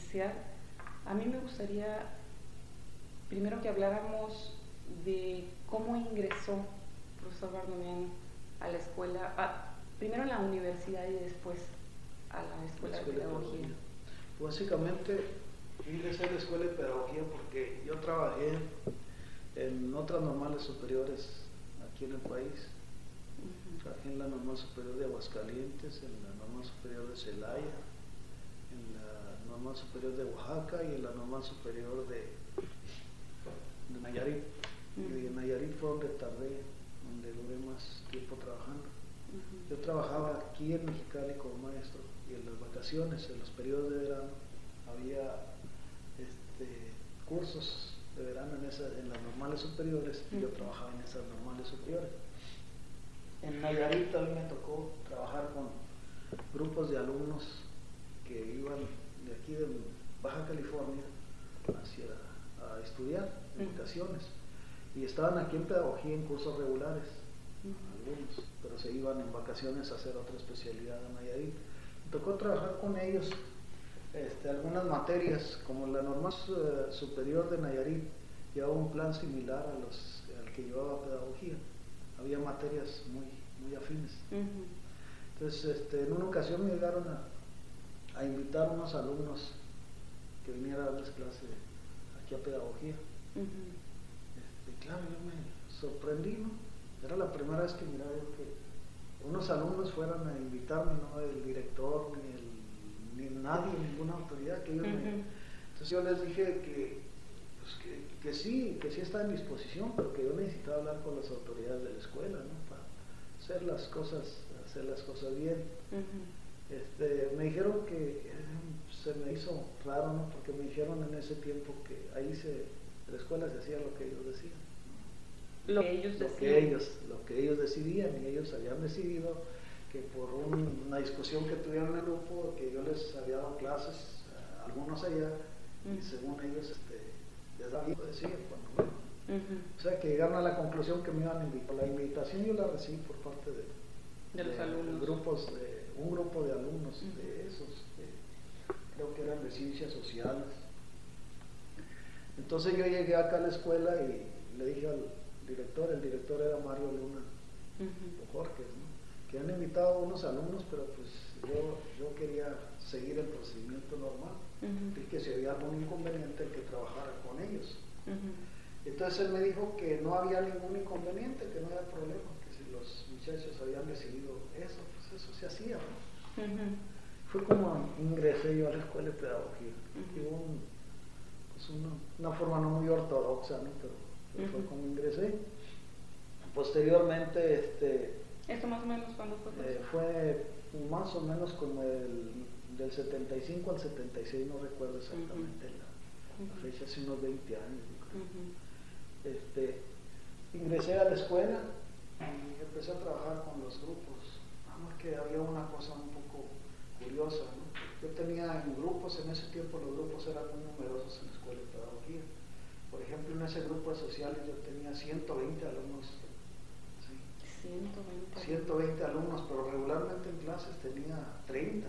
iniciar, a mí me gustaría primero que habláramos de cómo ingresó el profesor Bardomián a la escuela, primero a la universidad y después a la escuela de pedagogía. Básicamente ingresé a la escuela de pedagogía porque yo trabajé en otras normales superiores aquí en el país. Trabajé en la normal superior de Aguascalientes, en la normal superior de Celaya, en la normal superior de Oaxaca y en la normal superior de Nayarit. Y en Nayarit fue donde tardé, donde duré más tiempo trabajando. Yo trabajaba aquí en Mexicali como maestro y en las vacaciones, en los periodos de verano, había cursos de verano en las normales superiores y yo trabajaba en esas normales superiores. En Nayarit también me tocó trabajar con grupos de alumnos que iban de aquí de Baja California a estudiar en vacaciones y estaban aquí en pedagogía en cursos regulares, algunos, pero se iban en vacaciones a hacer otra especialidad a Nayarit. Me tocó trabajar con ellos algunas materias, como la normal superior de Nayarit llevaba un plan similar al que llevaba pedagogía. Había materias muy afines. Entonces, en una ocasión me llegaron a invitar a unos alumnos que vinieran a darles clase aquí a pedagogía. Claro, yo me sorprendí, ¿no? Era la primera vez que miraba yo que unos alumnos fueran a invitarme, no el director ni nadie, ninguna autoridad que ellos Entonces yo les dije que sí está en disposición, pero que yo necesitaba hablar con las autoridades de la escuela, ¿no? Para hacer las cosas bien. Me dijeron que se me hizo raro, ¿no? Porque me dijeron en ese tiempo que ahí en la escuela se hacía lo que ellos decían. Lo que ellos decían. Lo que ellos decidían, y ellos habían decidido que por una discusión que tuvieron en el grupo, que yo les había dado clases a algunos allá, y según ellos les daba tiempo de decir cuando o sea que llegaron a la conclusión que me iban a invitar. La invitación yo la recibí por parte de los alumnos. Un grupo de alumnos de esos, creo que eran de ciencias sociales. Entonces yo llegué acá a la escuela y le dije al director, el director era Mario Luna Jorge, ¿no? Que han invitado a unos alumnos, pero pues yo quería seguir el procedimiento normal, y que si había algún inconveniente el que trabajara con ellos. Entonces él me dijo que no había ningún inconveniente, que no había problema, que si los muchachos habían decidido eso, pues eso se hacía, ¿no? Fue como ingresé yo a la escuela de pedagogía. Una forma no muy ortodoxa, ¿no? Pero fue como ingresé. Posteriormente, ¿esto más o menos cuándo fue? Fue más o menos como del 75 al 76, no recuerdo exactamente la fecha, hace unos 20 años. Ingresé a la escuela y empecé a trabajar con los grupos. Nada más que había una cosa un poco curiosa, ¿no? Yo tenía en grupos, en ese tiempo los grupos eran muy numerosos en la escuela de pedagogía. Por ejemplo, en ese grupo de sociales yo tenía 120 alumnos. 120 alumnos, pero regularmente en clases tenía 30.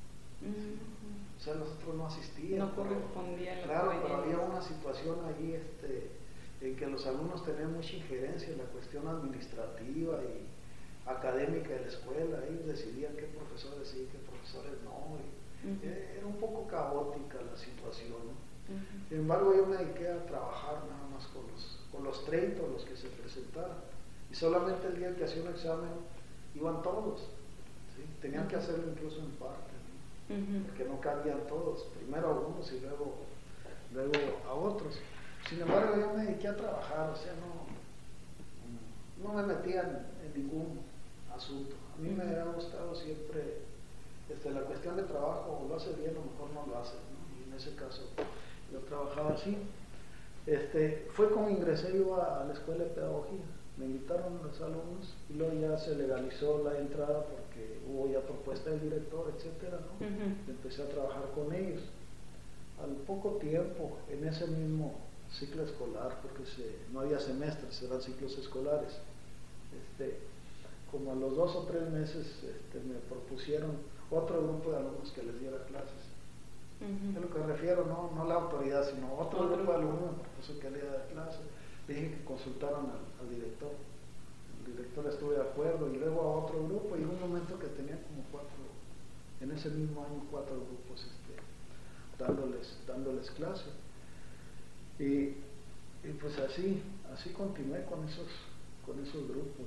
O sea, los otros no asistían. No correspondían. Claro, pero había una situación ahí en que los alumnos tenían mucha injerencia en la cuestión administrativa y académica de la escuela. Ellos decidían qué profesores sí, qué profesores no. Era un poco caótica la situación, ¿no? Sin embargo, yo me dediqué a trabajar nada más con los 30 los que se presentaran. Y solamente el día que hacía un examen iban todos, ¿sí? Tenían que hacerlo incluso en parte, ¿no? Porque no cabían todos, primero a unos y luego a otros. Sin embargo, yo me dediqué a trabajar, o sea, no me metía en ningún asunto. A mí me ha gustado siempre la cuestión de trabajo, o lo haces bien o mejor no lo haces, ¿no? Y en ese caso yo trabajaba así. Fue como ingresé yo a la escuela de pedagogía. Me invitaron los alumnos y luego ya se legalizó la entrada porque hubo ya propuesta del director, etcétera, ¿no? Empecé a trabajar con ellos. Al poco tiempo, en ese mismo ciclo escolar, porque no había semestres, eran ciclos escolares, como a los 2 o 3 meses me propusieron otro grupo de alumnos que les diera clases. A lo que me refiero, no la autoridad, sino otro grupo de alumnos, el profesor que le da clase, le dije que consultaran al director. El director estuvo de acuerdo, y luego a otro grupo, y en un momento que tenía como 4, en ese mismo año 4 grupos dándoles clase. Y pues así continué con esos grupos.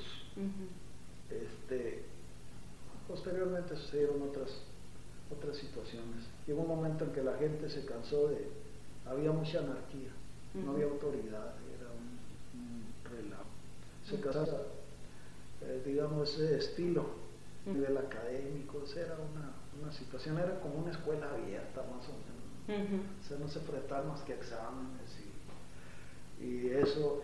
Posteriormente sucedieron otras situaciones. Llegó un momento en que la gente se cansó había mucha anarquía, no había autoridad, era un relajo. Se cansaba, digamos, ese estilo a nivel académico, era una situación, era como una escuela abierta más o menos. O sea, no se prestaban más que exámenes y eso,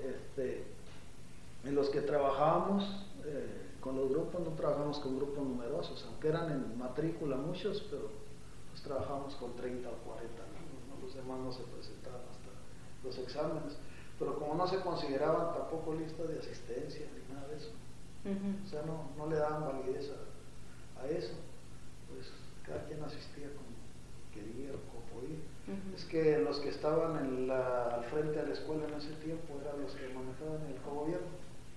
en los que trabajábamos con los grupos, no trabajamos con grupos numerosos, aunque eran en matrícula muchos, pero pues trabajamos con 30 o 40 niños, ¿no? Los demás no se presentaban hasta los exámenes, pero como no se consideraban tampoco listas de asistencia ni nada de eso, o sea, no le daban validez a eso, pues cada quien asistía como quería o como podía. Es que los que estaban al frente de la escuela en ese tiempo eran los que manejaban el cogobierno.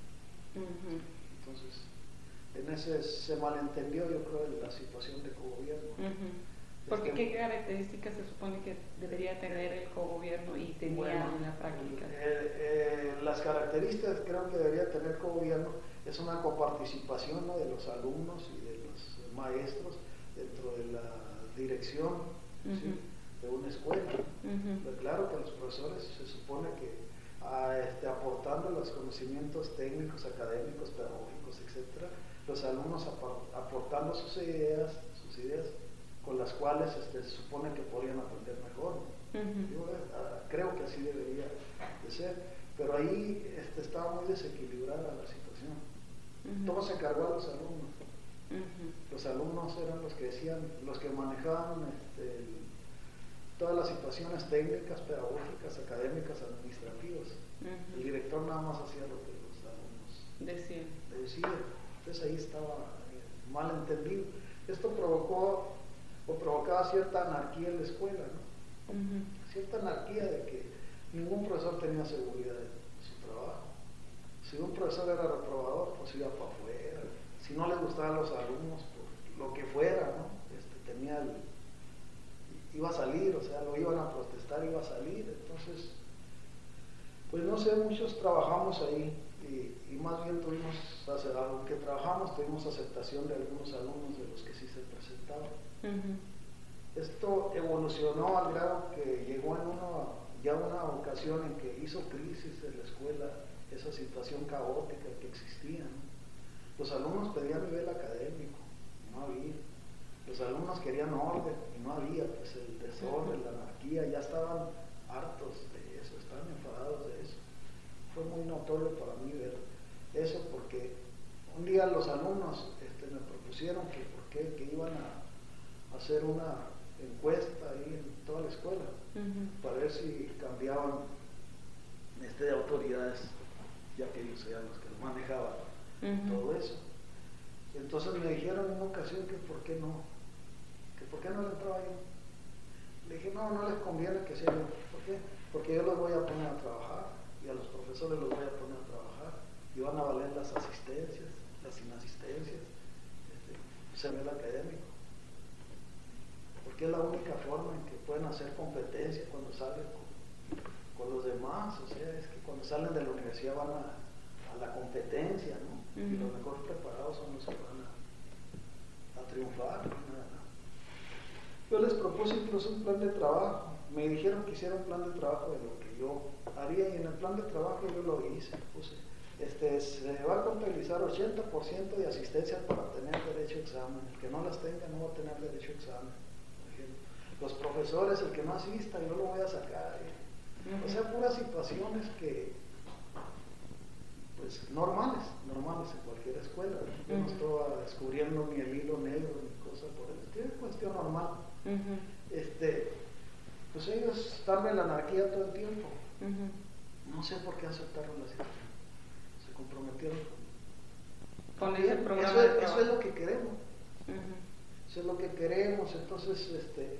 Entonces, en ese se malentendió, yo creo, la situación de cogobierno. Porque ¿qué características se supone que debería tener el cogobierno y tenía en la práctica? Las características creo que debería tener el cogobierno es una coparticipación, ¿no?, de los alumnos y de los maestros dentro de la dirección, ¿sí?, de una escuela. Pero claro que los profesores se supone que aportando los conocimientos técnicos, académicos, pedagógicos, etcétera, los alumnos aportando sus ideas con las cuales se supone que podrían aprender mejor, ¿no? Yo creo que así debería de ser, pero ahí estaba muy desequilibrada la situación. Todo se cargó a los alumnos. Los alumnos eran los que decían, los que manejaban todas las situaciones técnicas, pedagógicas, académicas, administrativas. El director nada más hacía lo que los alumnos decían. Entonces ahí estaba mal entendido. Esto provocaba cierta anarquía en la escuela, ¿no? Cierta anarquía de que ningún profesor tenía seguridad de su trabajo. Si un profesor era reprobador, pues iba para afuera. Si no les gustaban los alumnos, pues lo que fuera, ¿no? Iba a salir, o sea, lo iban a protestar, iba a salir. Entonces, pues no sé, muchos trabajamos ahí y más bien tuvimos, aunque trabajamos, tuvimos aceptación de algunos alumnos de los que sí se presentaban. Esto evolucionó al grado que llegó en una ocasión en que hizo crisis en la escuela esa situación caótica que existía, ¿no? Los alumnos pedían nivel académico, no había. Los alumnos querían orden y no había, pues el desorden, la anarquía, ya estaban hartos de eso, estaban enfadados de eso. Fue muy notorio para mí ver eso, porque un día los alumnos me propusieron que iban a hacer una encuesta ahí en toda la escuela para ver si cambiaban de autoridades, ya que ellos eran los que manejaban todo eso. Entonces me dijeron en una ocasión que por qué no le entraba yo. Le dije, no les conviene que sea yo. ¿Por qué? Porque yo los voy a poner a trabajar y a los profesores los voy a poner a trabajar y van a valer las asistencias, las inasistencias, ese nivel académico. Porque es la única forma en que pueden hacer competencia cuando salen con los demás. O sea, es que cuando salen de la universidad van a la competencia, ¿no? Y los mejor preparados son los que van a triunfar. Yo les propuse incluso un plan de trabajo. Me dijeron que hiciera un plan de trabajo de lo que yo haría, y en el plan de trabajo yo lo hice. Puse, se va a contabilizar 80% de asistencia para tener derecho a examen. El que no las tenga no va a tener derecho a examen. Por ejemplo, los profesores, el que no asista, yo lo voy a sacar. O sea, puras situaciones que, pues, normales en cualquier escuela. Yo no estaba descubriendo ni el hilo negro ni cosas por el estilo, es cuestión normal. Pues ellos están en la anarquía todo el tiempo. No sé por qué aceptaron la situación, se comprometieron con ese programa de trabajo. Eso es lo que queremos. Eso es lo que queremos. Entonces,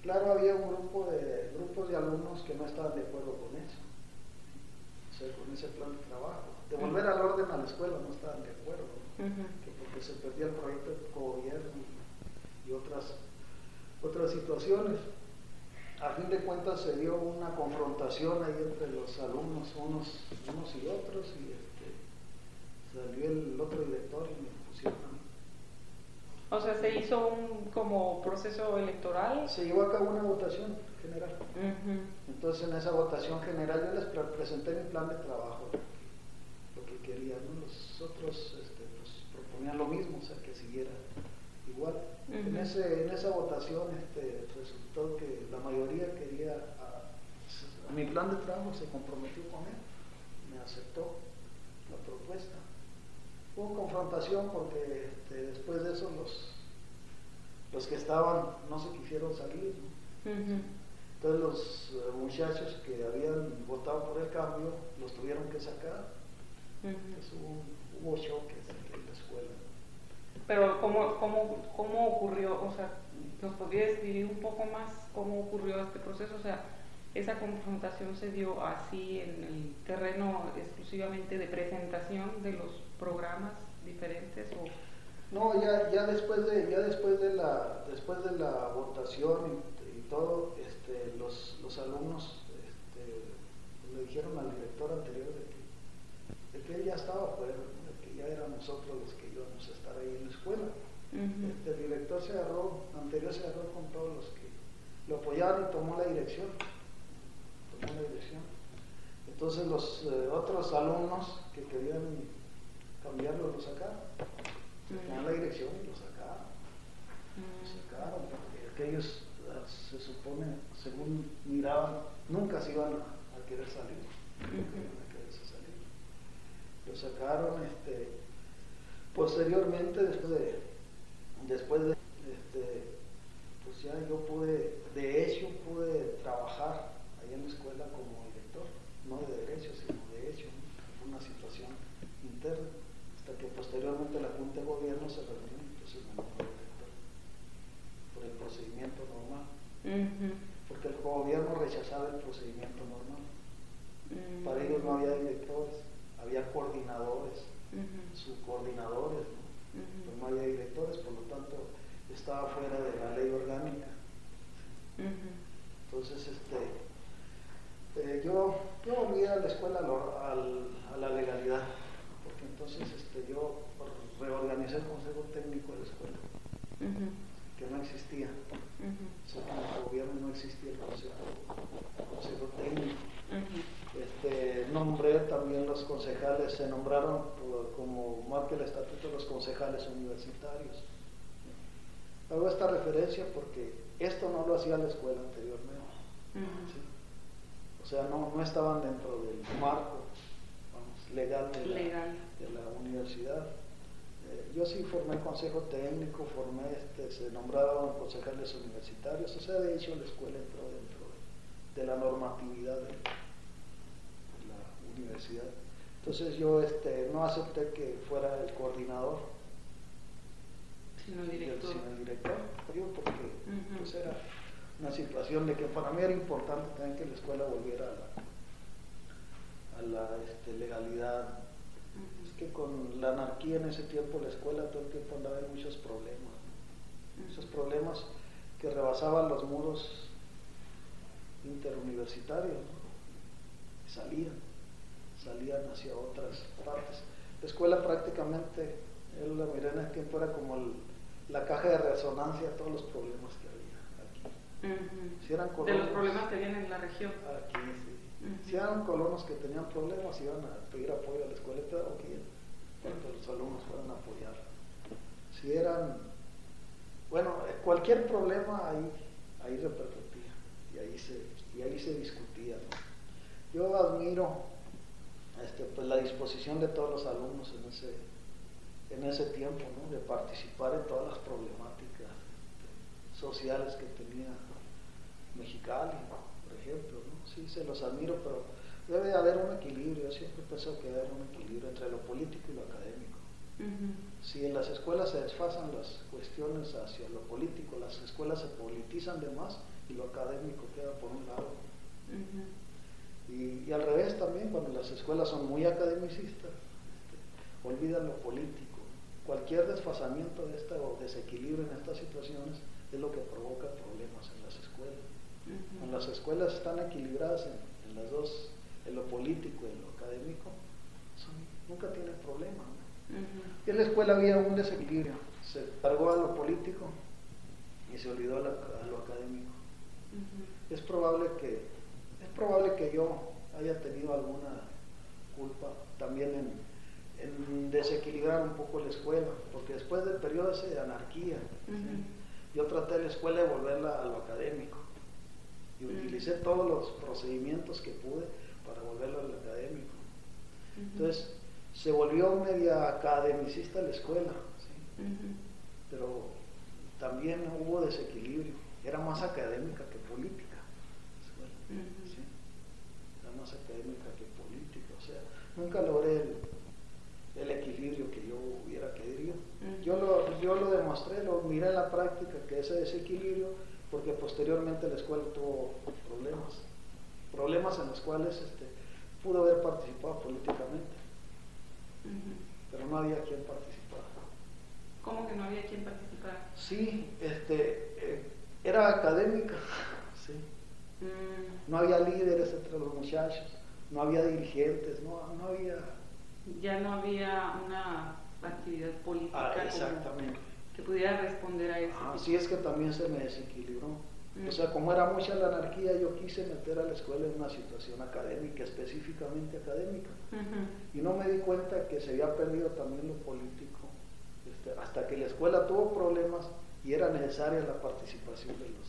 Claro, había un grupos de alumnos que no estaban de acuerdo con eso, o sea, con ese plan de trabajo. De volver al orden a la escuela no estaban de acuerdo, ¿no? Que porque se perdía el proyecto de gobierno y otras situaciones. A fin de cuentas se dio una confrontación ahí entre los alumnos, unos y otros, y salió el otro director y me pusieron a mí. O sea, se hizo un como proceso electoral. Se llevó a cabo una votación general. Entonces en esa votación general yo les presenté mi plan de trabajo, lo que querían, ¿no? Los otros pues, proponían lo mismo, o sea, que siguiera igual. En esa votación resultó que la mayoría quería a mi plan de trabajo, se comprometió con él, me aceptó la propuesta. Hubo confrontación porque después de eso los que estaban no se quisieron salir, ¿no? Entonces los muchachos que habían votado por el cambio los tuvieron que sacar. Entonces hubo choques en la escuela. Pero ¿cómo ocurrió? O sea, ¿nos podría describir un poco más cómo ocurrió este proceso? O sea, ¿esa confrontación se dio así en el terreno exclusivamente de presentación de los programas diferentes? ¿O? No, ya después de la votación y todo, los alumnos le dijeron al director anterior de que él ya estaba afuera, de que ya éramos nosotros los que íbamos a estar ahí en la escuela. El director anterior se agarró con todos los que lo apoyaban y tomó la dirección. Entonces los otros alumnos que querían cambiarlo lo sacaron. Sacaron la dirección y lo sacaron. Porque aquellos se supone, según miraban, nunca se iban a querer salir. Lo sacaron. Posteriormente, después de pues ya yo pude trabajar ahí en la escuela como director, no de derecho, sino de hecho, ¿no? Una situación interna, hasta que posteriormente la Junta de Gobierno se reunió, entonces me nombró director por el procedimiento normal, porque el gobierno rechazaba el procedimiento normal. Para ellos no había directores, había coordinadores, subcoordinadores, ¿no? Pero no había directores, por lo tanto estaba fuera de la ley orgánica. Entonces yo volví a la escuela a la legalidad, porque entonces yo reorganicé el consejo técnico de la escuela, que no existía. O sea, en el gobierno no existía el consejo técnico. Nombré también los concejales, se nombraron como marca el estatuto los concejales universitarios. Hago esta referencia porque esto no lo hacía la escuela anteriormente. ¿Sí? O sea, no estaban dentro del marco, legal de la universidad. Yo sí formé el consejo técnico, se nombraron concejales universitarios, o sea, de hecho la escuela entró dentro de la normatividad de la universidad. Entonces yo no acepté que fuera el coordinador, sino el director, porque pues era una situación de que para mí era importante también que la escuela volviera a la legalidad. Es que con la anarquía en ese tiempo la escuela todo el tiempo andaba en muchos problemas, ¿no? Muchos problemas que rebasaban los muros interuniversitarios, ¿no? Y salían hacia otras partes. La escuela prácticamente, él la miré en aquel tiempo, era como la caja de resonancia de todos los problemas que había aquí. Si eran colonos, de los problemas que vienen en la región. Aquí, sí. Si eran colonos que tenían problemas, iban a pedir apoyo a la escuela y todo, para que los alumnos fueran a apoyar. Si eran, cualquier problema ahí repercutía y ahí se discutía, ¿no? Yo admiro pues la disposición de todos los alumnos en ese tiempo, ¿no? De participar en todas las problemáticas sociales que tenía Mexicali, por ejemplo, ¿no? Sí, se los admiro, pero debe haber un equilibrio. Yo siempre pienso que debe haber un equilibrio entre lo político y lo académico. Si en las escuelas se desfasan las cuestiones hacia lo político, las escuelas se politizan de más, y lo académico queda por un lado. Y al revés también, cuando las escuelas son muy academicistas, olvidan lo político. Cualquier desfasamiento de esta o desequilibrio en estas situaciones es lo que provoca problemas en las escuelas. Cuando las escuelas están equilibradas en las dos, en lo político y en lo académico, nunca tienen problema, ¿no? Y en la escuela había un desequilibrio, se cargó a lo político y se olvidó a lo académico. Es probable que yo haya tenido alguna culpa también en desequilibrar un poco la escuela, porque después del periodo ese de anarquía, ¿sí? Yo traté la escuela de volverla a lo académico y utilicé todos los procedimientos que pude para volverla a lo académico. Entonces se volvió media academicista la escuela, ¿sí? Pero también hubo desequilibrio, era más académica que política la escuela, ¿sí? Era más académica que política, o sea, nunca logré el equilibrio que yo hubiera querido. Yo lo demostré, lo miré en la práctica, que ese desequilibrio, porque posteriormente la escuela tuvo problemas en los cuales pudo haber participado políticamente, pero no había quien participara. ¿Cómo que no había quien participara? Sí, era académica, sí. No había líderes entre los muchachos, no había dirigentes, no había... Ya no había una actividad política exactamente, que pudiera responder a eso. Así es que también se me desequilibró. O sea, como era mucha la anarquía, yo quise meter a la escuela en una situación académica, específicamente académica. Y no me di cuenta que se había perdido también lo político, hasta que la escuela tuvo problemas y era necesaria la participación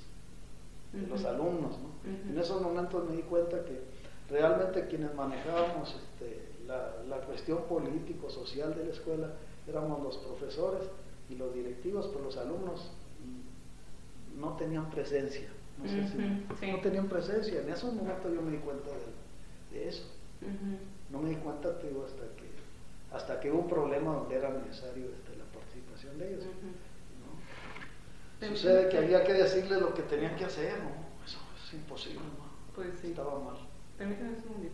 de los alumnos, ¿no? En esos momentos me di cuenta que realmente quienes manejábamos la cuestión político-social de la escuela éramos los profesores y los directivos, pero los alumnos no tenían presencia, no sé si no tenían presencia. En esos momentos yo me di cuenta de eso. No me di cuenta, te digo, hasta que hubo un problema donde era necesario la participación de ellos, ¿no? Sucede que había que decirles lo que tenían que hacer, ¿no? Eso es imposible, ¿no? Pues sí. Estaba mal. Permítame un segundito.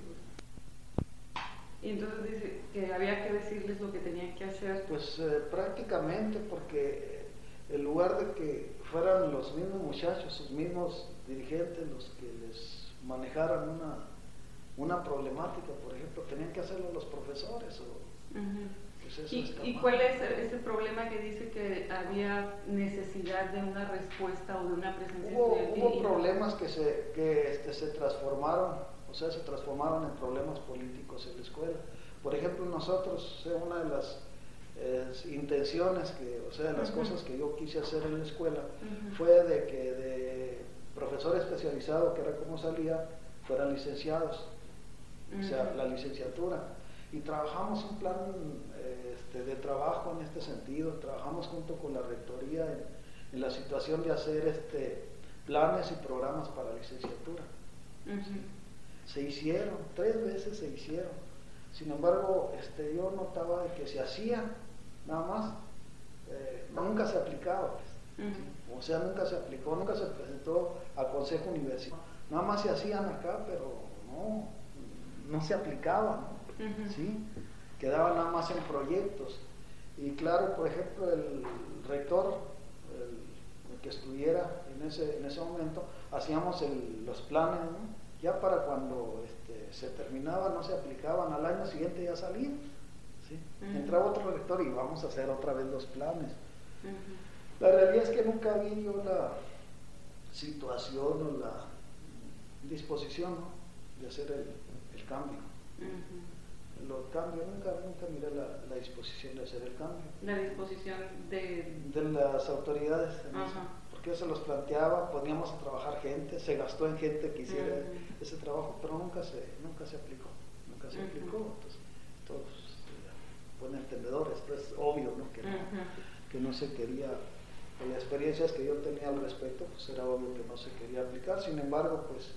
Y entonces dice que había que decirles lo que tenían que hacer. Pues prácticamente, porque en lugar de que fueran los mismos muchachos, sus mismos dirigentes los que les manejaran una problemática, por ejemplo, tenían que hacerlo los profesores. Pues eso ¿Y cuál es ese problema que dice que había necesidad de una respuesta o de una presencia? Hubo problemas que se transformaron, o sea, se transformaron en problemas políticos en la escuela. Por ejemplo, nosotros, una de las intenciones, de las cosas que yo quise hacer en la escuela, fue de que de profesor especializado, que era como salía, fueran licenciados, o sea, la licenciatura. Y trabajamos un plan de trabajo en este sentido, trabajamos junto con la rectoría en la situación de hacer planes y programas para licenciatura. Se hicieron, 3 veces se hicieron. Sin embargo, yo notaba que se hacía nada más, nunca se aplicaba, o sea, nunca se aplicó, nunca se presentó al consejo universitario, nada más se hacían acá, pero no se aplicaban, ¿no? ¿Sí? Quedaban nada más en proyectos. Y claro, por ejemplo, el rector, el que estuviera en ese momento, hacíamos los planes, ¿no? Ya para cuando se terminaba, no se aplicaban, al año siguiente ya salían, ¿sí? Entraba otro rector y vamos a hacer otra vez los planes. La realidad es que nunca vi yo la situación o la disposición, ¿no?, de hacer el cambio. Los cambios, nunca miré la disposición de hacer el cambio. La disposición de las autoridades, porque se los planteaba, poníamos a trabajar gente, se gastó en gente que hiciera ese trabajo, pero nunca se aplicó, entonces todos buen entendedores, pues obvio, ¿no? Que no se quería, con las experiencias que yo tenía al respecto, pues era obvio que no se quería aplicar. Sin embargo, pues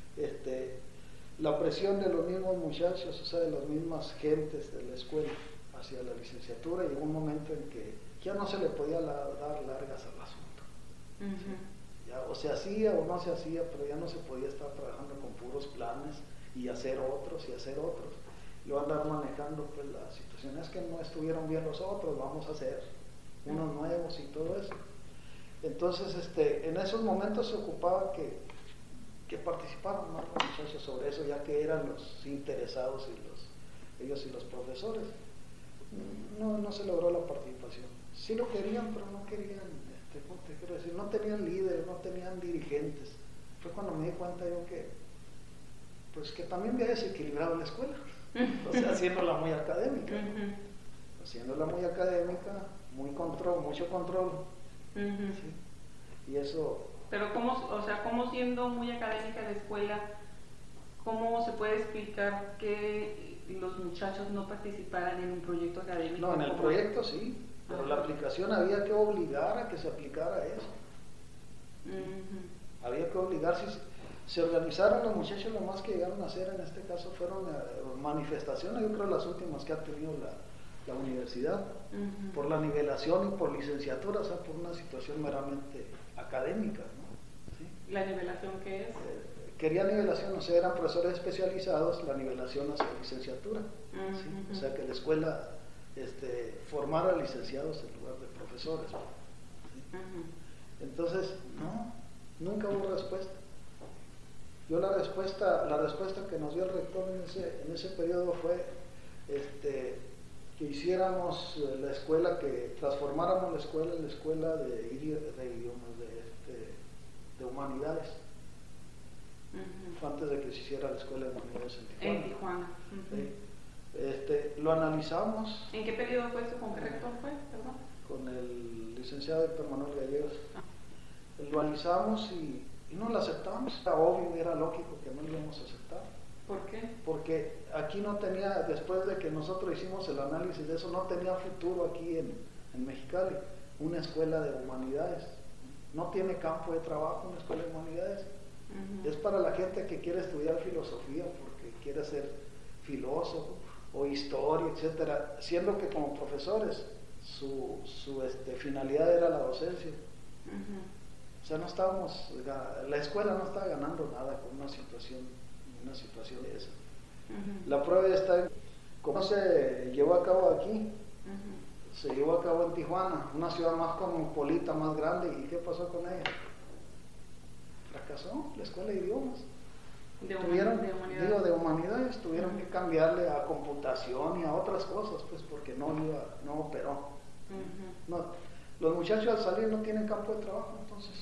la presión de los mismos muchachos, o sea, de las mismas gentes de la escuela hacia la licenciatura, llegó un momento en que ya no se le podía dar largas al asunto. Ya, o se hacía o no se hacía, pero ya no se podía estar trabajando con puros planes y hacer otros y hacer otros. Luego andar manejando pues la situación es que no estuvieron bien los otros, vamos a hacer unos nuevos y todo eso. Entonces, en esos momentos se ocupaba que participaran más los muchachos sobre eso, ya que eran los interesados ellos y los profesores. No se logró la participación. Sí lo querían, pero no querían, ¿cómo te quiero decir? No tenían líderes, no tenían dirigentes. Fue cuando me di cuenta yo pues que también había desequilibrado la escuela, o sea, haciéndola muy académica, ¿no? Haciéndola muy académica, mucho control, ¿sí? Y eso... Pero cómo siendo muy académica la escuela, ¿cómo se puede explicar que los muchachos no participaran en un proyecto académico? No, en el proyecto sí, pero la aplicación había que obligar a que se aplicara eso. Había que obligar, si se organizaron los muchachos, lo más que llegaron a hacer en este caso fueron manifestaciones, yo creo las últimas que ha tenido la universidad, por la nivelación y por licenciatura, o sea, por una situación meramente académica, ¿no? ¿Sí? ¿La nivelación qué es? Quería nivelación, o sea, eran profesores especializados, la nivelación hacia licenciatura, ¿sí? O sea, que la escuela formara licenciados en lugar de profesores, ¿sí? Entonces, nunca hubo respuesta. Yo la respuesta que nos dio el rector en ese periodo fue que hiciéramos la escuela, que transformáramos la escuela en la escuela de idiomas, de humanidades. Fue antes de que se hiciera la escuela de humanidades en Tijuana. Lo analizamos. ¿En qué periodo fue eso? ¿Con qué rector fue? Perdón. Con el licenciado Héctor Manuel Gallegos. Lo analizamos y no lo aceptamos. Era obvio, era lógico que no lo íbamos a aceptar. ¿Por qué? Porque aquí no tenía, después de que nosotros hicimos el análisis de eso, no tenía futuro aquí en Mexicali, una escuela de humanidades. No tiene campo de trabajo una escuela de humanidades. Es para la gente que quiere estudiar filosofía, porque quiere ser filósofo o historia, etcétera, siendo que como profesores su finalidad era la docencia. O sea, la escuela no estaba ganando nada con una situación de esa. La prueba está en cómo se llevó a cabo aquí. Se llevó a cabo en Tijuana, una ciudad más cosmopolita, más grande. ¿Y qué pasó con ella? Fracasó la escuela de idiomas. De humanidades, tuvieron que cambiarle a computación y a otras cosas, pues porque no operó. Los muchachos al salir no tienen campo de trabajo, entonces.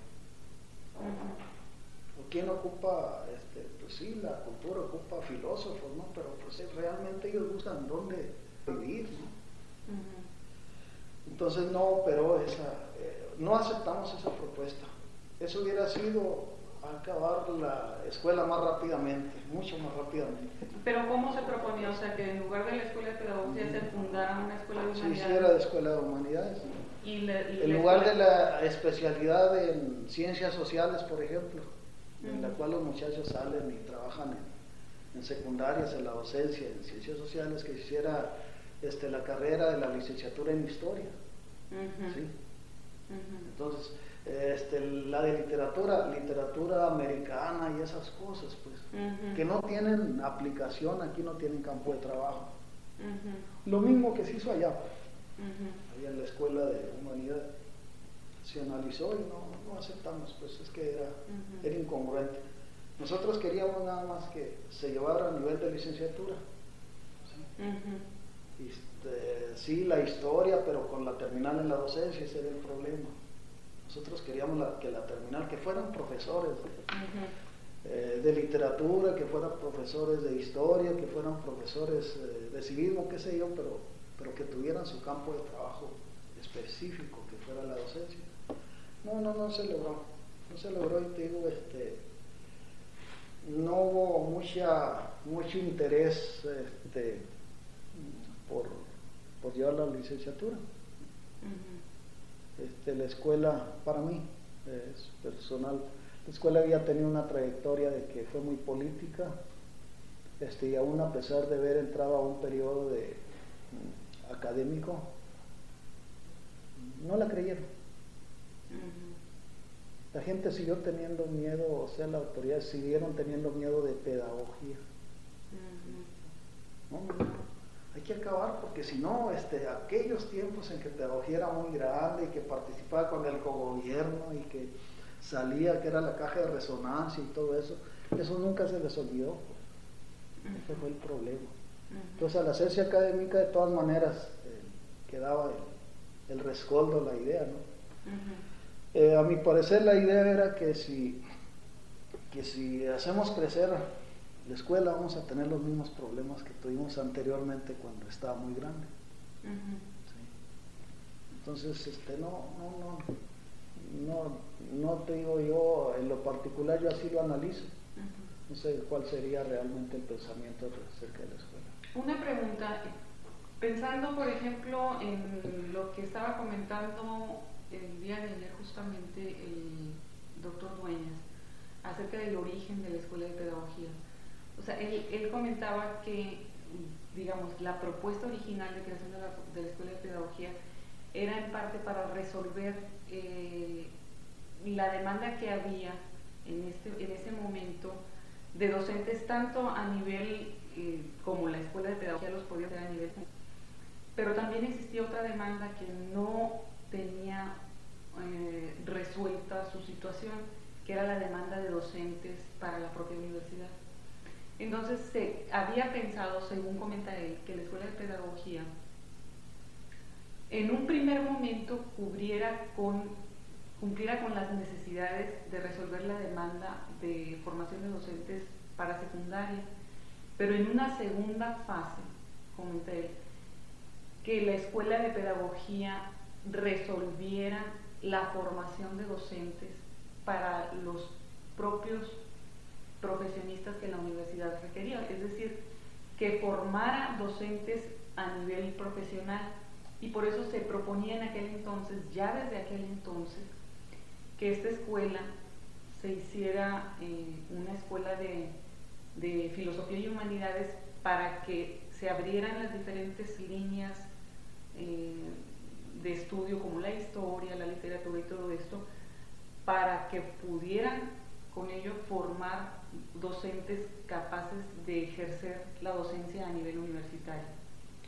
¿Quién ocupa? Pues sí, la cultura ocupa filósofos, ¿no? Pero pues realmente ellos buscan dónde vivir, ¿no? Entonces no operó no aceptamos esa propuesta. Eso hubiera sido acabar la escuela más rápidamente, mucho más rápidamente. Pero ¿cómo se proponía? O sea, que en lugar de la escuela de pedagogía se fundara una escuela de humanidades. Sí, era de escuela de humanidades. En lugar de la especialidad en ciencias sociales, por ejemplo, en la cual los muchachos salen y trabajan en secundarias, en la docencia, en ciencias sociales, que hiciera la carrera de la licenciatura en historia. ¿Sí? Entonces, la de literatura americana y esas cosas, pues, que no tienen aplicación, aquí no tienen campo de trabajo. Lo mismo que se hizo allá, allá en la escuela de humanidad. Se analizó y no aceptamos, pues es que era incongruente. Nosotros queríamos nada más que se llevara a nivel de licenciatura. ¿Sí? Sí, la historia, pero con la terminal en la docencia, ese era el problema. Nosotros queríamos que la terminal, que fueran profesores de literatura, que fueran profesores de historia, que fueran profesores de civismo, qué sé yo, pero que tuvieran su campo de trabajo específico, que fuera la docencia. No se logró. No se logró y te digo, no hubo mucho interés por llevar la licenciatura. La escuela, para mí, es personal, la escuela había tenido una trayectoria de que fue muy política, y aún a pesar de haber entrado a un periodo académico, no la creyeron. La gente siguió teniendo miedo, o sea, las autoridades siguieron teniendo miedo de pedagogía. No, hay que acabar, porque si no, aquellos tiempos en que pedagogía era muy grande y que participaba con el cogobierno y que salía, que era la caja de resonancia y todo eso, eso nunca se les olvidó. Ese fue el problema. Entonces, a la ciencia académica, de todas maneras, quedaba el rescoldo, la idea, ¿no? A mi parecer, la idea era que si hacemos crecer la escuela, vamos a tener los mismos problemas que tuvimos anteriormente cuando estaba muy grande. ¿Sí? Entonces, no te digo yo, en lo particular yo así lo analizo. No sé cuál sería realmente el pensamiento acerca de la escuela. Una pregunta, pensando por ejemplo en lo que estaba comentando el día de ayer justamente el doctor Dueñas acerca del origen de la escuela de pedagogía. O sea, él comentaba que, digamos, la propuesta original de creación de la escuela de pedagogía era en parte para resolver la demanda que había en ese momento de docentes, tanto a nivel como la escuela de pedagogía los podía hacer a nivel, pero también existía otra demanda que no tenía resuelta su situación, que era la demanda de docentes para la propia universidad. Entonces se había pensado, según comenta él, que la escuela de pedagogía en un primer momento cumpliera con las necesidades de resolver la demanda de formación de docentes para secundaria, pero en una segunda fase, comenta él, que la escuela de pedagogía resolviera la formación de docentes para los propios profesionistas que la universidad requería, es decir, que formara docentes a nivel profesional, y por eso se proponía en aquel entonces, ya desde aquel entonces, que esta escuela se hiciera una escuela de filosofía y humanidades para que se abrieran las diferentes líneas de estudio como la historia, la literatura y todo esto, para que pudieran con ello formar docentes capaces de ejercer la docencia a nivel universitario.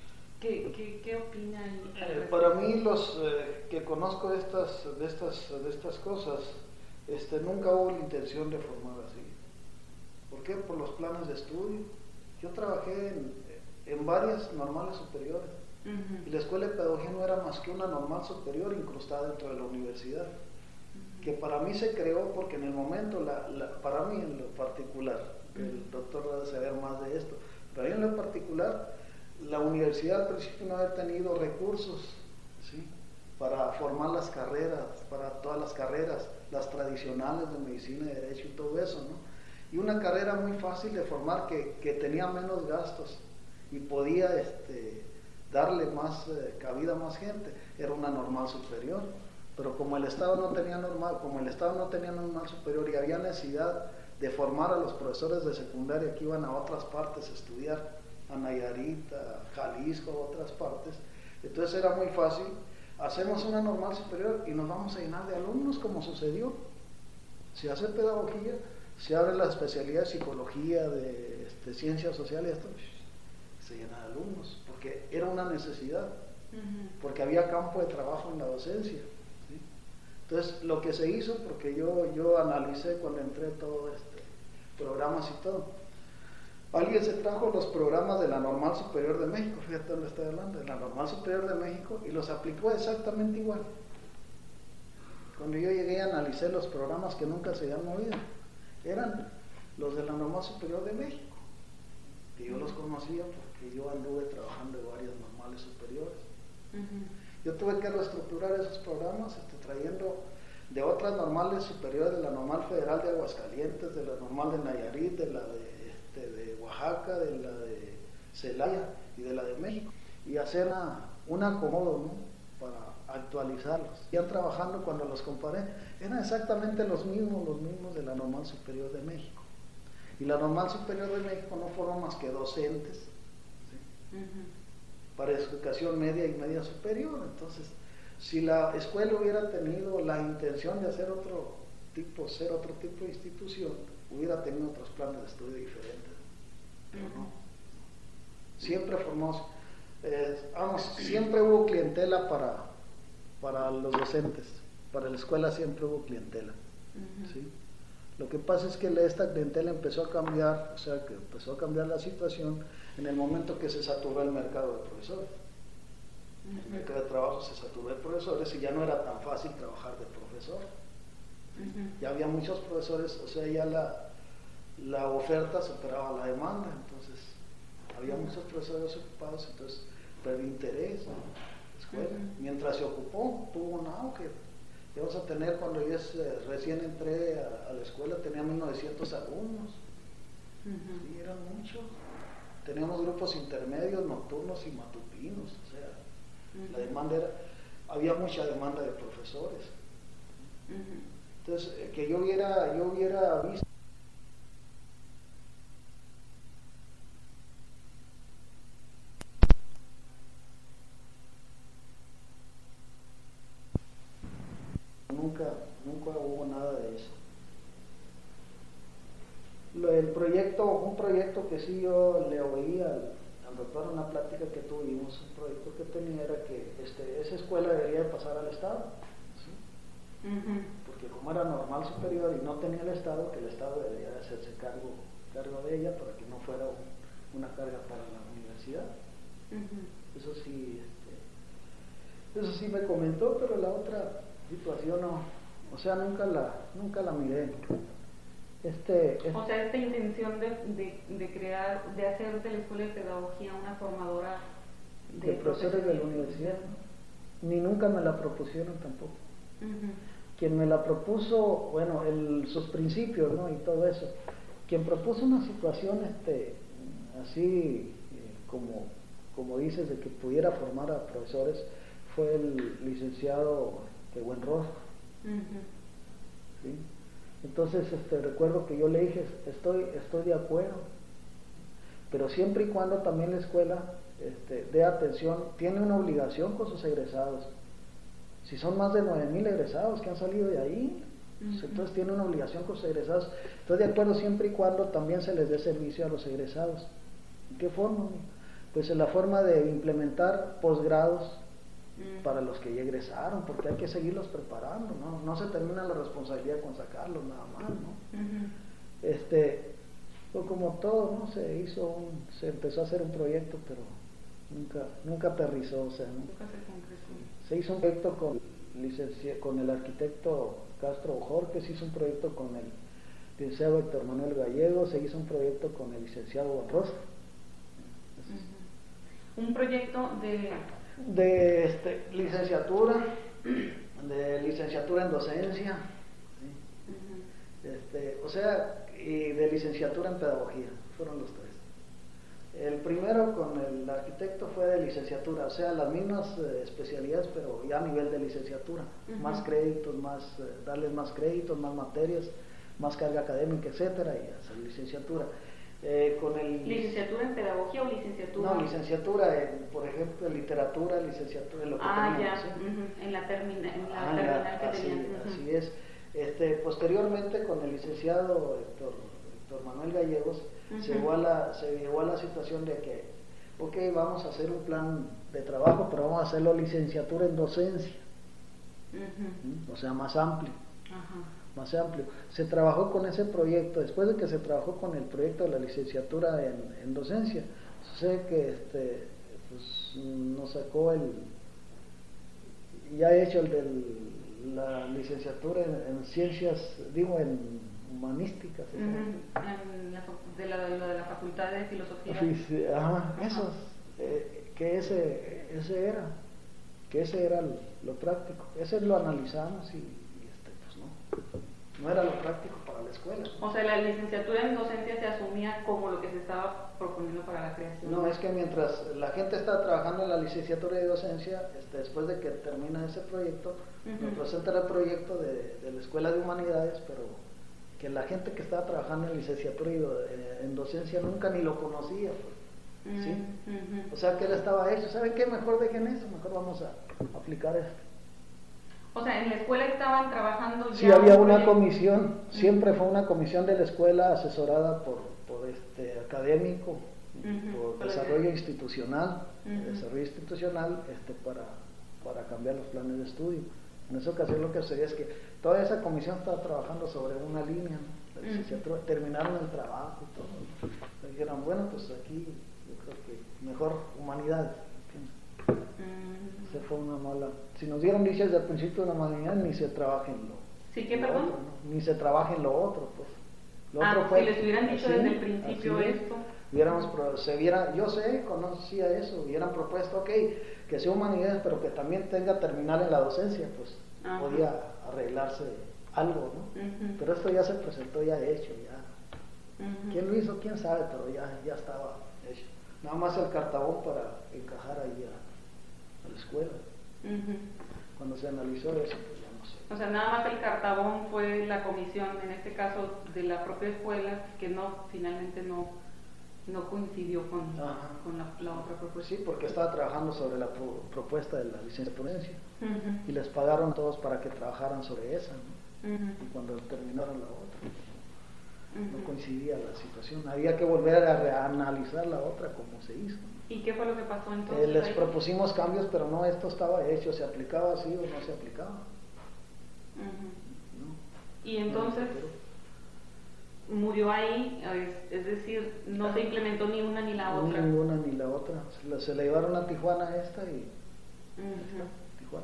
¿Qué opina ahí? Para mí, los que conozco de estas cosas, nunca hubo la intención de formar así. ¿Por qué? Por los planes de estudio. Yo trabajé en varias normales superiores, y la escuela de pedagogía no era más que una normal superior incrustada dentro de la universidad, que para mí se creó porque en el momento, para mí en lo particular, el doctor debe saber más de esto, pero en lo particular, la universidad al principio no había tenido recursos, ¿sí?, para formar las carreras, para todas las carreras, las tradicionales de medicina y derecho y todo eso, ¿no? Y una carrera muy fácil de formar que tenía menos gastos y podía darle más cabida a más gente, era una normal superior. Pero como el Estado no tenía normal superior y había necesidad de formar a los profesores de secundaria que iban a otras partes a estudiar, a Nayarit, a Jalisco, a otras partes, entonces era muy fácil, hacemos una normal superior y nos vamos a llenar de alumnos, como sucedió. Se hace pedagogía, se abre la especialidad de psicología, de ciencias sociales, esto, se llena de alumnos, porque era una necesidad, porque había campo de trabajo en la docencia. Entonces, lo que se hizo, porque yo analicé cuando entré todo programas y todo, alguien se trajo los programas de la Normal Superior de México, fíjate dónde estoy hablando, de la Normal Superior de México, y los aplicó exactamente igual. Cuando yo llegué analicé los programas que nunca se habían movido, eran los de la Normal Superior de México, que yo los conocía porque yo anduve trabajando en varias normales superiores. Yo tuve que reestructurar esos programas, trayendo de otras normales superiores, de la Normal Federal de Aguascalientes, de la Normal de Nayarit, de la de Oaxaca, de la de Celaya y de la de México, y hacer un acomodo, ¿no?, para actualizarlos. Ya trabajando, cuando los comparé, eran exactamente los mismos de la Normal Superior de México. Y la Normal Superior de México no forma más que docentes, ¿sí?, para educación media y media superior. Entonces, si la escuela hubiera tenido la intención de hacer otro tipo, ser otro tipo de institución, hubiera tenido otros planes de estudio diferentes. Pero no. Siempre formamos, siempre hubo clientela para los docentes, para la escuela siempre hubo clientela. ¿Sí? Lo que pasa es que esta clientela empezó a cambiar, o sea, que empezó a cambiar la situación en el momento que se saturó el mercado de profesores. El mercado de trabajo se saturó de profesores y ya no era tan fácil trabajar de profesor. Ya había muchos profesores, o sea, ya la oferta superaba la demanda, entonces había muchos profesores ocupados, entonces perdió interés en la escuela. Mientras se ocupó, tuvo un auge. Vamos a tener, cuando yo recién entré a la escuela, tenía 1900 alumnos. Sí, eran muchos. Teníamos grupos intermedios, nocturnos y matutinos, o sea, la demanda había mucha demanda de profesores. Entonces, que yo hubiera visto nunca hubo nada de eso. Un proyecto que sí yo le oí al doctor, una plática que tuvimos, un proyecto que tenía era que esa escuela debería pasar al Estado, ¿sí? Porque como era normal superior y no tenía el Estado, que el Estado debería hacerse cargo de ella para que no fuera una carga para la universidad. Eso sí me comentó, pero la otra situación no, o sea, nunca la miré. O sea, esta intención de crear, de hacer de la Escuela de Pedagogía una formadora de profesores de la universidad, ¿no? Ni nunca me la propusieron tampoco. Quien me la propuso, bueno, sus principios, ¿no? Y todo eso. Quien propuso una situación así como dices, de que pudiera formar a profesores, fue el licenciado Buenrostro. ¿Sí? Entonces recuerdo que yo le dije, estoy de acuerdo, pero siempre y cuando también la escuela dé atención, tiene una obligación con sus egresados. Si son más de 9000 egresados que han salido de ahí, pues entonces tiene una obligación con sus egresados. Estoy de acuerdo siempre y cuando también se les dé servicio a los egresados. ¿En qué forma? Pues en la forma de implementar posgrados para los que ya egresaron, porque hay que seguirlos preparando, no se termina la responsabilidad con sacarlos nada más, ¿no? Fue como todo, ¿no? Se empezó a hacer un proyecto, pero nunca aterrizó, o sea, ¿no? Se hizo un proyecto con el arquitecto Castro Jorge, se hizo un proyecto con el licenciado Héctor Manuel Gallego, se hizo un proyecto con el licenciado Buenrostro. Un proyecto de licenciatura en docencia, ¿sí? O sea, y de licenciatura en pedagogía, fueron los tres. El primero con el arquitecto fue de licenciatura, o sea, las mismas especialidades, pero ya a nivel de licenciatura, más créditos, darles más créditos, más materias, más carga académica, etcétera, y hacer licenciatura. ¿Licenciatura en pedagogía o licenciatura? No, licenciatura en, por ejemplo, en literatura, licenciatura en lo que teníamos, ya, ¿sí? En la terminal que tenían. Así es. Posteriormente con el licenciado Héctor Manuel Gallegos se llegó a la situación de que, ok, vamos a hacer un plan de trabajo, pero vamos a hacerlo licenciatura en docencia, o sea, más amplio. Más amplio. Se trabajó con ese proyecto, después de que se trabajó con el proyecto de la licenciatura en docencia, sucede que pues, nos sacó ya hecho el de la licenciatura en ciencias, digo, en humanísticas. De la Facultad de Filosofía. Esos, que ese era lo práctico, ese lo analizamos y no era lo práctico para la escuela. O sea, la licenciatura en docencia se asumía como lo que se estaba proponiendo para la creación. No, es que mientras la gente está trabajando en la licenciatura de docencia, después de que termina ese proyecto, nos presenta el proyecto de la Escuela de Humanidades, pero que la gente que estaba trabajando en licenciatura en docencia nunca ni lo conocía, pues, ¿sí? O sea, que él estaba hecho, ¿saben qué? Mejor dejen eso, mejor vamos a aplicar esto. O sea, en la escuela estaban trabajando ya. Sí, había una comisión, siempre fue una comisión de la escuela asesorada por académico, por desarrollo institucional, para cambiar los planes de estudio. En esa ocasión lo que sucedía es que toda esa comisión estaba trabajando sobre una línea, ¿no? La licenciatura, terminaron el trabajo y todo. Dijeron, bueno, pues aquí yo creo que mejor humanidad. Se fue una mala. Si nos dieron dicho desde el principio de la humanidad, ni se trabaja en lo. ¿Sí qué, perdón? Otro, ¿no? Ni se trabaja en lo otro, pues. Lo otro si fue, les hubieran dicho desde el principio esto. Yo sé, conocía eso, hubieran propuesto, ok, que sea humanidades, pero que también tenga terminal en la docencia, pues podía arreglarse algo, ¿no? Pero esto ya se presentó ya hecho, ya. ¿Quién lo hizo? ¿Quién sabe? Pero ya estaba hecho. Nada más el cartabón para encajar ahí a la escuela. Cuando se analizó eso, pues ya no sé. O sea, nada más el cartabón fue la comisión, en este caso de la propia escuela, que finalmente no coincidió con la otra propuesta. Sí, porque estaba trabajando sobre la propuesta de la licenciatura y les pagaron todos para que trabajaran sobre esa, ¿no? Y cuando terminaron la otra, no coincidía la situación, había que volver a reanalizar la otra como se hizo. ¿Y qué fue lo que pasó entonces? Les propusimos cambios, pero no, esto estaba hecho, se aplicaba así o no se aplicaba. Y entonces murió ahí, es decir, no se implementó ni una ni la otra. Ni una ni la otra. Se la llevaron a Tijuana esta y Tijuana.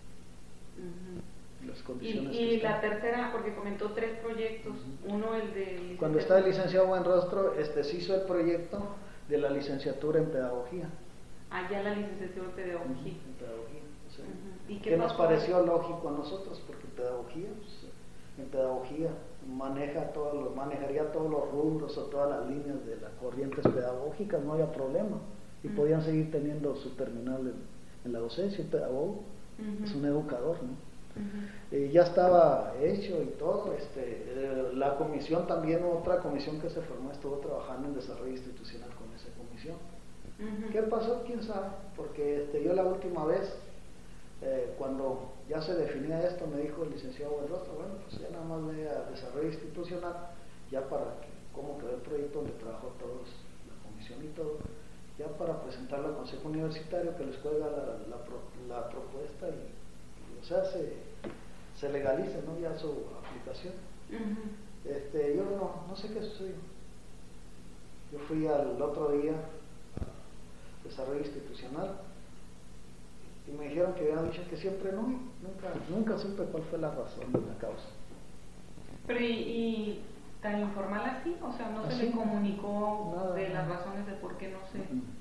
Las condiciones y la tercera, porque comentó 3 proyectos, uno el de... Cuando está el licenciado Buenrostro, se hizo el proyecto de la licenciatura en pedagogía. Ya la licenciatura en pedagogía. En pedagogía. O sea, ¿Y qué nos pareció lógico a nosotros? Porque en pedagogía manejaría todos los rubros o todas las líneas de las corrientes pedagógicas, no había problema. Y podían seguir teniendo su terminal en la docencia. Un pedagogo es un educador, ¿no? Ya estaba hecho y todo. La comisión también, otra comisión que se formó, estuvo trabajando en desarrollo institucional con esa comisión. ¿Qué pasó? ¿Quién sabe? Porque yo la última vez, cuando ya se definía esto, me dijo el licenciado Buenrostro, bueno, pues ya nada más ve a desarrollo institucional, ya para que, cómo quedó el proyecto donde trabajó todos, la comisión y todo, ya para presentarlo al Consejo Universitario, que les cuelga la propuesta y o sea, se legalice, ¿no? Ya su aplicación. Yo no sé qué sucedió. Yo fui al otro día a desarrollo institucional y me dijeron que habían dicho que siempre no, nunca supe cuál fue la razón de la causa. Pero y tan informal así, o sea, no se le comunicó nada, de las razones de por qué no se...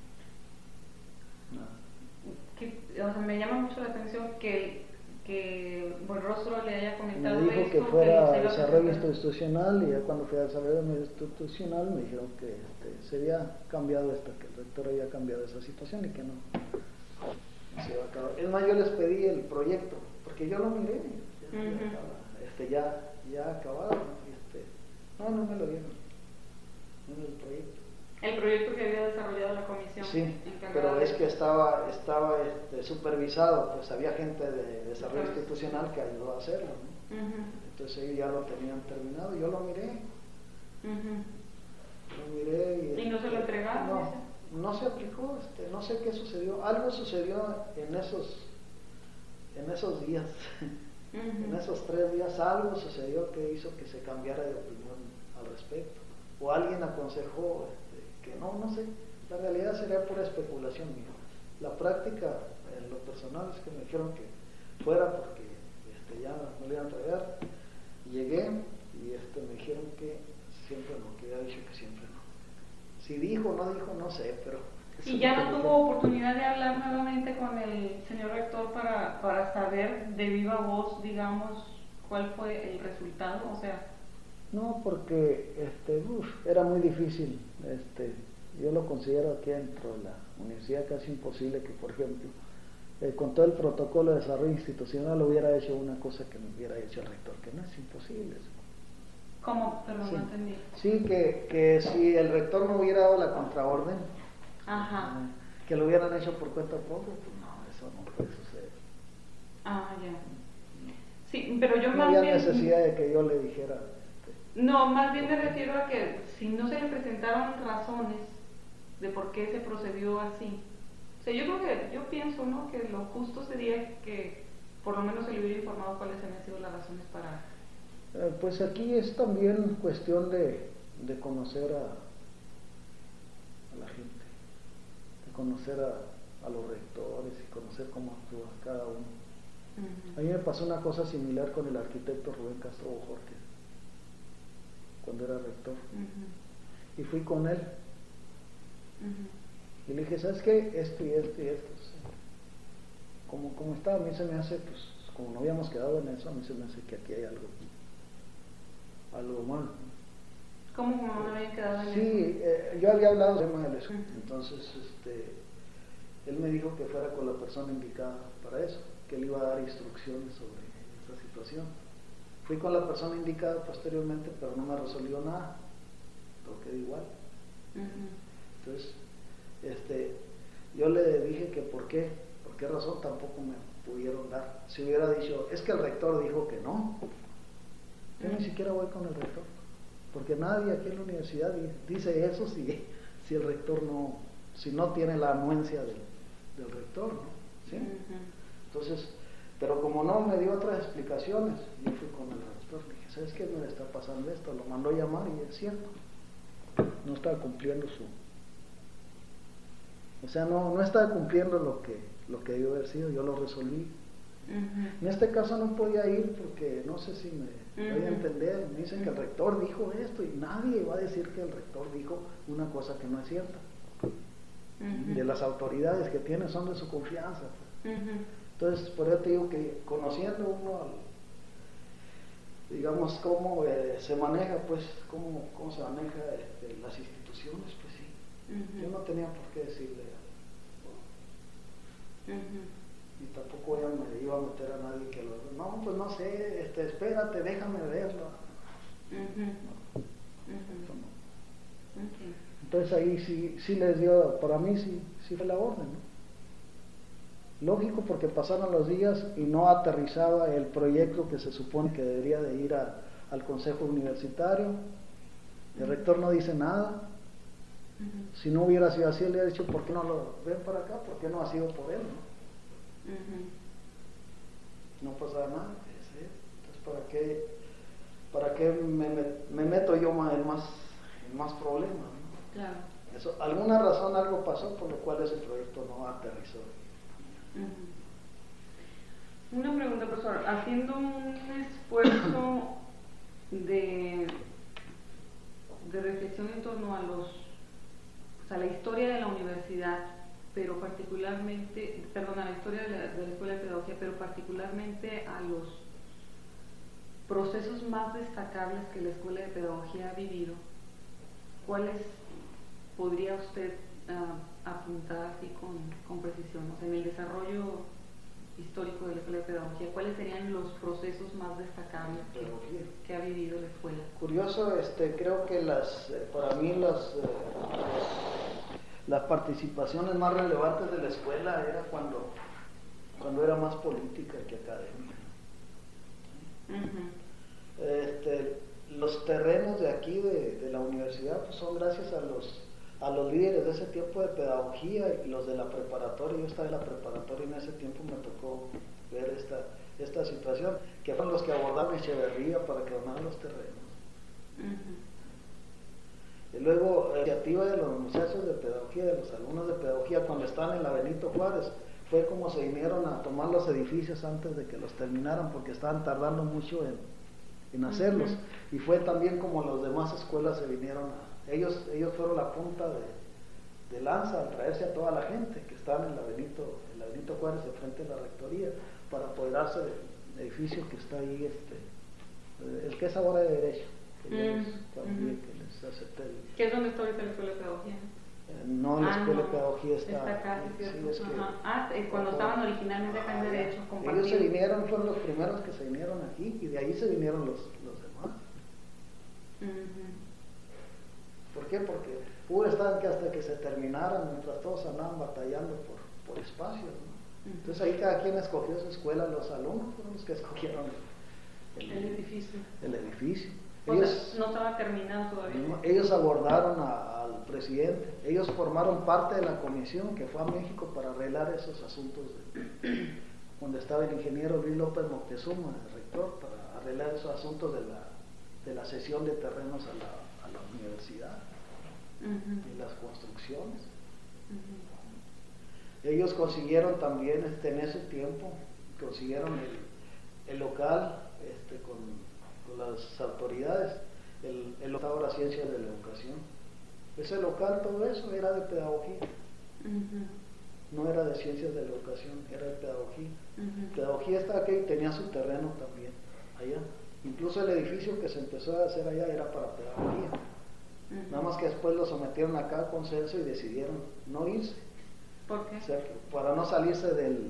O sea, me llama mucho la atención que Buenrostro le haya comentado me dijo esto, que fuera a desarrollo institucional, y ya cuando fui a desarrollo institucional me dijeron que se había cambiado que el rector había cambiado esa situación y que no se iba a acabar. Es más, yo les pedí el proyecto, porque yo lo miré, ya acabado, no me lo dieron, no el proyecto. El proyecto que había desarrollado la comisión. Sí, pero es que estaba supervisado, pues había gente de desarrollo institucional que ayudó a hacerlo, ¿no? Entonces ellos ya lo tenían terminado, yo lo miré. ¿Y no se lo entregaron? No se aplicó, no sé qué sucedió, algo sucedió en esos días, en esos 3 días algo sucedió que hizo que se cambiara de opinión al respecto, o alguien aconsejó que no sé, la realidad sería pura especulación mía. La práctica, en lo personal, es que me dijeron que fuera porque ya me lo iban a traer. Llegué y me dijeron que siempre no, que había dicho que siempre no. Si dijo o no dijo, no sé, pero... ¿Y ya no tuvo oportunidad de hablar nuevamente con el señor rector para saber de viva voz, digamos, cuál fue el resultado? O sea... No, porque era muy difícil. Yo lo considero aquí dentro de la universidad casi imposible que, por ejemplo, con todo el protocolo de desarrollo institucional hubiera hecho una cosa que no hubiera hecho el rector, que no es imposible. ¿Cómo? Perdón, sí. No entendí. Sí, que si el rector no hubiera dado la contraorden, que lo hubieran hecho por cuenta propia, pues no, eso no puede suceder. Ya. No. Sí, pero yo no más había bien... necesidad de que yo le dijera. No, más bien me refiero a que si no se le presentaron razones de por qué se procedió así. O sea, yo pienso, ¿no?, que lo justo sería que por lo menos se le hubiera informado cuáles habían sido las razones para... Pues aquí es también cuestión de conocer a la gente, de conocer a los rectores y conocer cómo actúa cada uno. A mí me pasó una cosa similar con el arquitecto Rubén Castro Bojorquez, cuando era rector. Y fui con él. Y le dije, ¿sabes qué? Esto y esto y esto. Como estaba, a mí se me hace, pues, como no habíamos quedado en eso, a mí se me hace que aquí hay algo mal. ¿Cómo como no habían quedado en eso? Sí, yo había hablado del tema de eso. Entonces, él me dijo que fuera con la persona indicada para eso, que él iba a dar instrucciones sobre esta situación. Fui con la persona indicada posteriormente, pero no me resolvió nada, todo quedó igual. Entonces, yo le dije que por qué razón tampoco me pudieron dar. Si hubiera dicho, es que el rector dijo que no, yo ni siquiera voy con el rector, porque nadie aquí en la universidad dice eso si el rector no, si no tiene la anuencia del rector, ¿no? ¿Sí? Entonces, pero como no me dio otras explicaciones, yo fui con el rector, le dije, ¿sabes qué me está pasando esto? Lo mandó a llamar y es cierto, no estaba cumpliendo no estaba cumpliendo lo que debió haber sido, yo lo resolví. En este caso no podía ir porque no sé si me voy a entender, me dicen que el rector dijo esto y nadie va a decir que el rector dijo una cosa que no es cierta. De las autoridades que tiene son de su confianza. Entonces, por eso te digo que conociendo uno, digamos, cómo se maneja, pues, cómo se maneja las instituciones, pues sí. Yo no tenía por qué decirle y tampoco me iba a meter a nadie que no, pues no sé, espérate, déjame verlo. Entonces ahí sí les dio, para mí sí fue la orden, ¿no? Lógico, porque pasaron los días y no aterrizaba el proyecto que se supone que debería de ir al consejo universitario. El rector no dice nada. Si no hubiera sido así, él le hubiera dicho, ¿por qué no lo ven para acá? ¿Por qué no ha sido por él? No pasaba nada. Entonces, ¿para qué me meto yo en más problemas? ¿No? Claro. Eso, alguna razón, algo pasó por lo cual ese proyecto no aterrizó. Una pregunta, profesor. Haciendo un esfuerzo de reflexión en torno a la historia de la universidad, pero particularmente, a la historia de la Escuela de Pedagogía, pero particularmente a los procesos más destacables que la Escuela de Pedagogía ha vivido, ¿cuáles podría usted apuntar así con precisión? O sea, en el desarrollo histórico de la Escuela de Pedagogía, ¿cuáles serían los procesos más destacables que ha vivido la escuela? Curioso, creo que para mí las participaciones más relevantes de la escuela era cuando era más política que académica. Los terrenos de aquí de la universidad pues, son gracias a los líderes de ese tiempo de pedagogía y los de la preparatoria. Yo estaba en la preparatoria y en ese tiempo me tocó ver esta situación, que fueron los que abordaron Echeverría para que donaran los terrenos. Y luego, la iniciativa de los muchachos de pedagogía, de los alumnos de pedagogía, cuando estaban en la Benito Juárez, fue como se vinieron a tomar los edificios antes de que los terminaran, porque estaban tardando mucho en hacerlos. Y fue también como las demás escuelas se vinieron ellos fueron la punta de lanza al traerse a toda la gente que estaban en la Benito Juárez, de frente a la rectoría, para apoderarse del edificio que está ahí, el que es ahora de Derecho, que les acepté. ¿Qué es donde está ahorita la Escuela de Pedagogía? No, la Escuela de Pedagogía está acá, sí, es que, cuando estaban originalmente acá en Derecho, ellos se vinieron, fueron los primeros que se vinieron aquí, y de ahí se vinieron los demás. ¿Por qué? Porque hubo estaban que hasta que se terminaran, mientras todos andaban batallando por espacios, ¿no? Entonces ahí cada quien escogió su escuela, los alumnos fueron los que escogieron el edificio. El edificio. Ellos, no estaba terminado todavía. Ellos abordaron al presidente, ellos formaron parte de la comisión que fue a México para arreglar esos asuntos, donde estaba el ingeniero Luis López Moctezuma, el rector, para arreglar esos asuntos de la cesión de terrenos a la universidad y las construcciones. Ellos consiguieron también en ese tiempo, consiguieron el local con las autoridades, el local ahora Ciencias de la Educación. Ese local, todo eso era de pedagogía, no era de Ciencias de la Educación, era de pedagogía. Pedagogía estaba aquí y tenía su terreno también allá. Incluso el edificio que se empezó a hacer allá era para pedagogía. Nada más que después lo sometieron acá a consenso y decidieron no irse. ¿Por qué? O sea, para no salirse del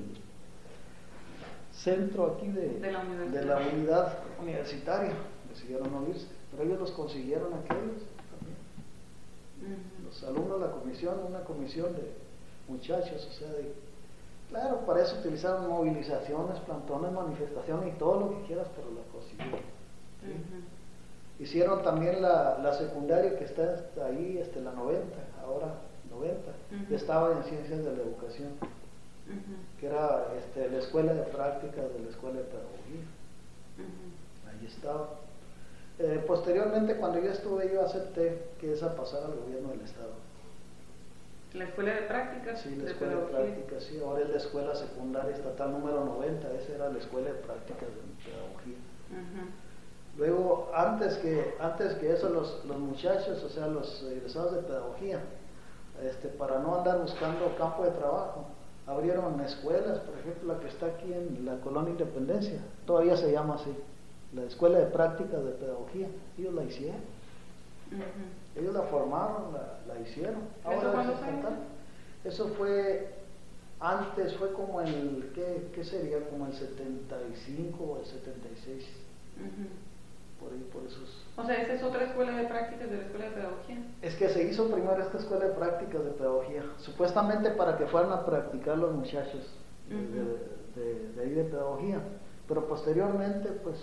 centro aquí de la unidad universitaria, decidieron no irse. Pero ellos los consiguieron aquellos también. Los alumnos, la comisión, una comisión de muchachos, o sea, claro, para eso utilizaron movilizaciones, plantones, manifestaciones y todo lo que quieras, pero la consiguieron. ¿Sí? Hicieron también la secundaria que está ahí, la 90, ahora 90, estaba en Ciencias de la Educación, que era la escuela de prácticas de la escuela de pedagogía. Ahí estaba. Posteriormente, cuando yo estuve, yo acepté que esa pasara al gobierno del estado. ¿La escuela de prácticas? Sí, la escuela de prácticas, sí. Ahora es la escuela secundaria estatal número 90, esa era la escuela de prácticas de pedagogía. Luego, antes que eso, los muchachos, o sea, los egresados de pedagogía, para no andar buscando campo de trabajo, abrieron escuelas, por ejemplo, la que está aquí en la Colonia Independencia, todavía se llama así, la Escuela de Prácticas de Pedagogía. Ellos la hicieron, ellos la formaron, la hicieron. ¿Eso cuándo fue? Eso fue antes, fue como ¿qué sería? Como el 75 o el 76. Por ahí, por esos. O sea, esa es otra escuela de prácticas de la escuela de pedagogía. Es que se hizo primero esta escuela de prácticas de pedagogía, supuestamente para que fueran a practicar los muchachos de ahí de pedagogía, pero posteriormente pues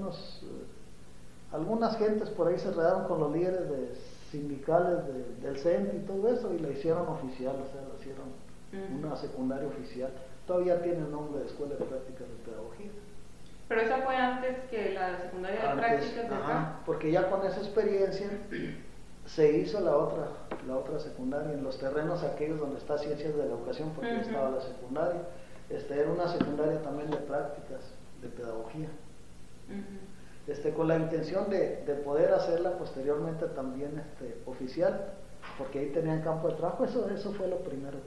algunas gentes por ahí se enredaron con los líderes sindicales del CENTE y todo eso y la hicieron oficial, o sea, la hicieron una secundaria oficial. Todavía tiene el nombre de escuela de prácticas de pedagogía. Pero esa fue antes que la secundaria de prácticas de acá. Porque ya con esa experiencia se hizo la otra secundaria en los terrenos aquellos donde está Ciencias de la Educación, porque ya estaba la secundaria. Era una secundaria también de prácticas de pedagogía. Con la intención de poder hacerla posteriormente también oficial, porque ahí tenían campo de trabajo. Eso fue lo primero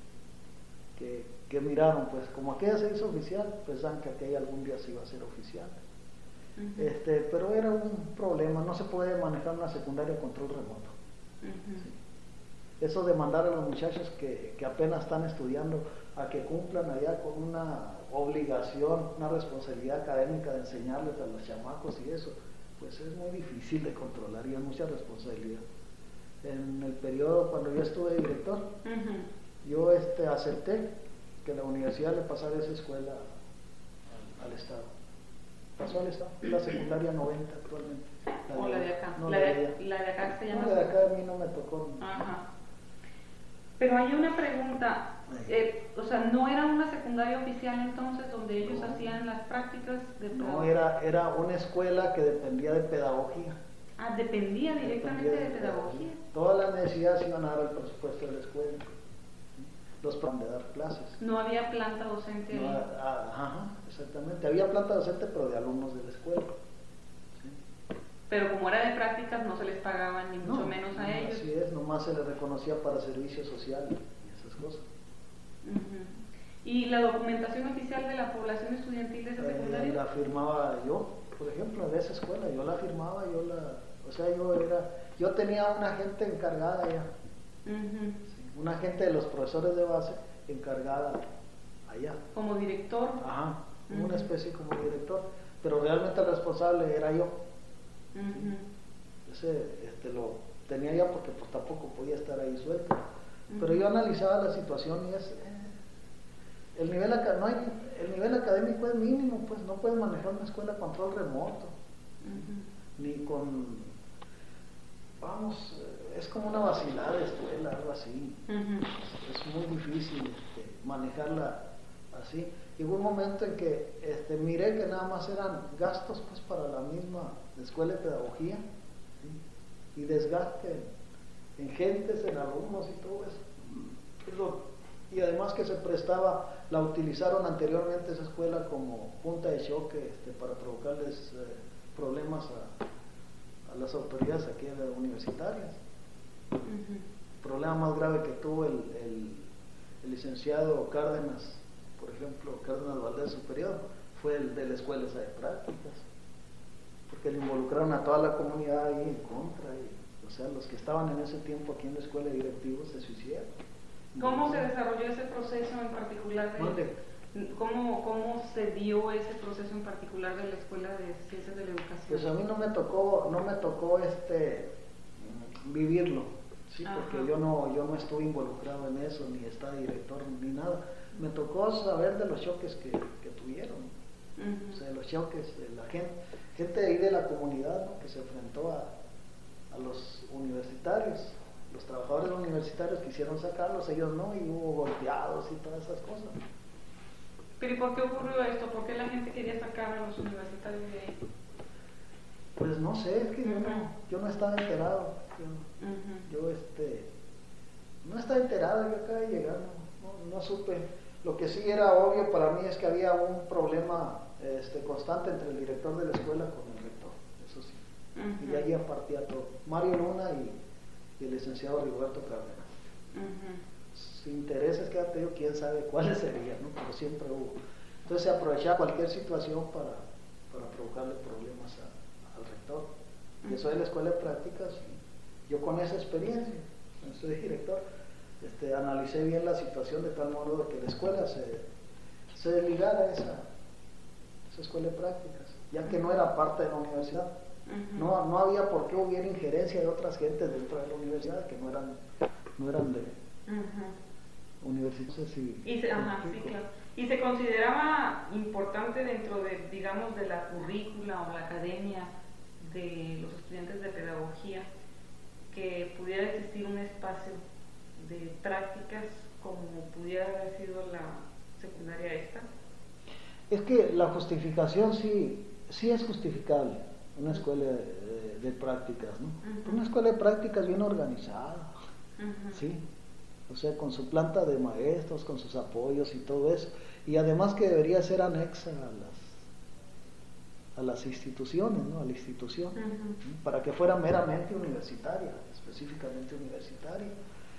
que miraron, pues como aquella se hizo oficial, pensaban que aquella algún día se iba a hacer oficial. Pero era un problema, no se puede manejar una secundaria a control remoto. ¿Sí? Eso de mandar a los muchachos que apenas están estudiando a que cumplan allá con una obligación, una responsabilidad académica de enseñarles a los chamacos y eso, pues es muy difícil de controlar y es mucha responsabilidad. En el periodo cuando yo estuve director, yo acepté que la universidad le pasara esa escuela al Estado. Pasó al Estado, la secundaria 90 actualmente. ¿O la de acá? No, la de acá se llama. No, la de acá a mí no me tocó. Pero hay una pregunta, o sea, ¿no era una secundaria oficial entonces donde ellos hacían las prácticas de pedagogía? No, era una escuela que dependía de pedagogía. Ah, dependía directamente de pedagogía. Todas las necesidades iban a dar al presupuesto de la escuela. Los planes de dar clases. No había planta docente ahí. Exactamente. Había planta docente, pero de alumnos de la escuela. ¿Sí? Pero como era de prácticas, no se les pagaba ni mucho menos a ellos. Así es, nomás se les reconocía para servicio social y esas cosas. ¿Y la documentación oficial de la población estudiantil de esa secundaria? La firmaba yo, por ejemplo, de esa escuela. Yo la firmaba, yo tenía una gente encargada ya. Una gente de los profesores de base encargada allá. ¿Como director? Una especie como director, pero realmente el responsable era yo. Lo tenía ya porque pues tampoco podía estar ahí suelto. Pero yo analizaba la situación y no hay, el nivel académico es mínimo, pues no puedes manejar una escuela a control remoto, ni con, vamos, es como una vacilada de escuela, algo así. Es muy difícil manejarla así. Y hubo un momento en que miré que nada más eran gastos pues para la misma escuela de pedagogía, ¿sí? Y desgaste en gentes, en alumnos y todo eso. Y además que se prestaba, la utilizaron anteriormente esa escuela como punta de choque para provocarles problemas a las autoridades aquí universitarias. El problema más grave que tuvo el licenciado Cárdenas, por ejemplo, Cárdenas Valdés Superior, fue el de la escuela esa de prácticas, porque le involucraron a toda la comunidad ahí en contra, o sea, los que estaban en ese tiempo aquí en la escuela de directivos se suicidaron. ¿Cómo se desarrolló ese proceso en particular? ¿Cómo se dio ese proceso en particular de la Escuela de Ciencias de la Educación? Pues a mí no me tocó vivirlo, ¿sí? Porque yo no estuve involucrado en eso, ni estaba director ni nada. Me tocó saber de los choques que tuvieron, o sea, los choques de la gente de ahí de la comunidad, ¿no? Que se enfrentó a los universitarios. Los trabajadores universitarios quisieron sacarlos, ellos no, y hubo golpeados y todas esas cosas. ¿Pero y por qué ocurrió esto? ¿Por qué la gente quería sacar a los universitarios de ahí? Pues no sé, es que yo no estaba enterado. Yo no estaba enterado, yo acabé de llegar, no supe. Lo que sí era obvio para mí es que había un problema constante entre el director de la escuela con el rector, eso sí. Y de ahí partía todo. Mario Luna y el licenciado Rigoberto Cárdenas. Intereses que han tenido, quién sabe cuáles serían, ¿no? Pero siempre hubo. Entonces se aprovechaba cualquier situación para provocarle problemas al rector. Yo soy de la escuela de prácticas y yo con esa experiencia, soy director, analicé bien la situación de tal modo de que la escuela se desligara a esa escuela de prácticas, ya que no era parte de la universidad. No había por qué hubiera injerencia de otras gentes dentro de la universidad que no eran de universidades. Sí, claro. ¿Y se consideraba importante dentro de, digamos, de la currícula o la academia de los estudiantes de pedagogía que pudiera existir un espacio de prácticas como pudiera haber sido la secundaria esta? Es que la justificación sí es justificable, una escuela de prácticas, ¿no? Una escuela de prácticas bien organizada, ¿sí? O sea, con su planta de maestros, con sus apoyos y todo eso, y además que debería ser anexa a las instituciones, ¿no? A la institución, para que fuera meramente universitaria, específicamente universitaria.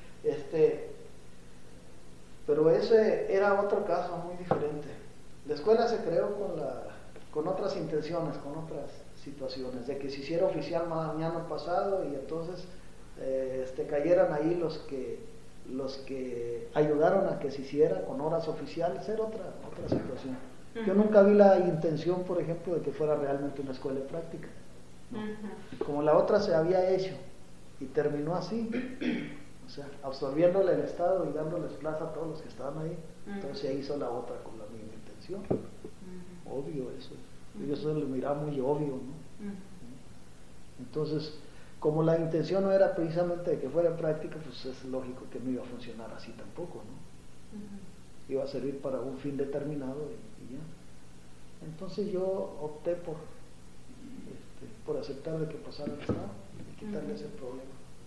Pero ese era otro caso muy diferente. La escuela se creó con otras intenciones, con otras situaciones, de que se hiciera oficial mañana pasado y entonces cayeran ahí los que ayudaron a que se hiciera con horas oficiales. Era otra situación. Yo nunca vi la intención, por ejemplo, de que fuera realmente una escuela de práctica, ¿no? Como la otra se había hecho y terminó así, o sea, absorbiéndole el Estado y dándoles plaza a todos los que estaban ahí. Entonces se hizo la otra con la misma intención. Obvio eso. Yo eso lo miraba muy obvio, ¿no? Entonces, como la intención no era precisamente de que fuera práctica, pues es lógico que no iba a funcionar así tampoco, ¿no? Iba a servir para un fin determinado y ya. Entonces yo opté por aceptar de que pasara el Estado y quitarle ese problema.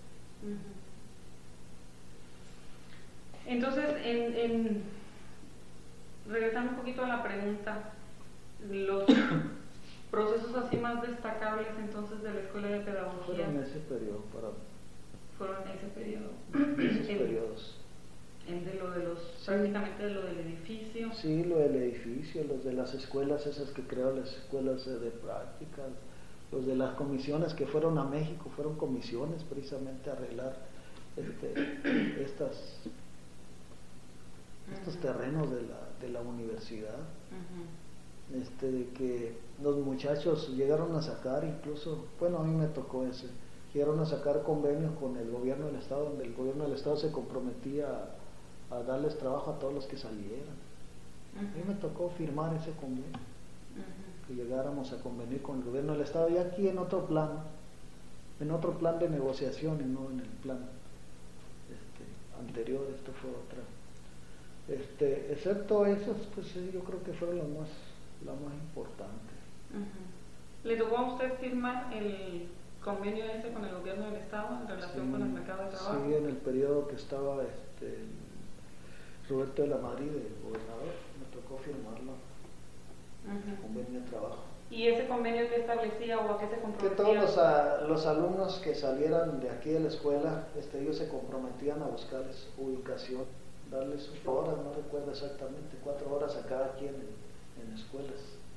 Entonces, regresando un poquito a la pregunta, los procesos así más destacables entonces de la Escuela de Pedagogía fueron ese periodo, esos periodos. Prácticamente de lo del edificio. Sí, lo del edificio, los de las escuelas esas que crearon, las escuelas de práctica, los de las comisiones que fueron a México, fueron comisiones precisamente a arreglar estos terrenos de la universidad, de que los muchachos llegaron a sacar, incluso, bueno, a mí me tocó ese, llegaron a sacar convenios con el gobierno del Estado, donde el gobierno del Estado se comprometía a darles trabajo a todos los que salieran. A mí me tocó firmar ese convenio, que llegáramos a convenir con el gobierno del Estado, y aquí en otro plan de negociación y no en el plan anterior. Esto fue otra. Excepto esos, pues yo creo que fueron la más importante. ¿Le tocó a usted firmar el convenio ese con el gobierno del Estado en relación con el mercado de trabajo? Sí, en el periodo que estaba Roberto de la Madrid, el gobernador, me tocó firmarlo, el convenio de trabajo. ¿Y ese convenio qué establecía o a qué se comprometía? Que todos los alumnos que salieran de aquí de la escuela, ellos se comprometían a buscarles ubicación, darles 4 horas, no recuerdo exactamente, 4 horas a cada quien en escuelas.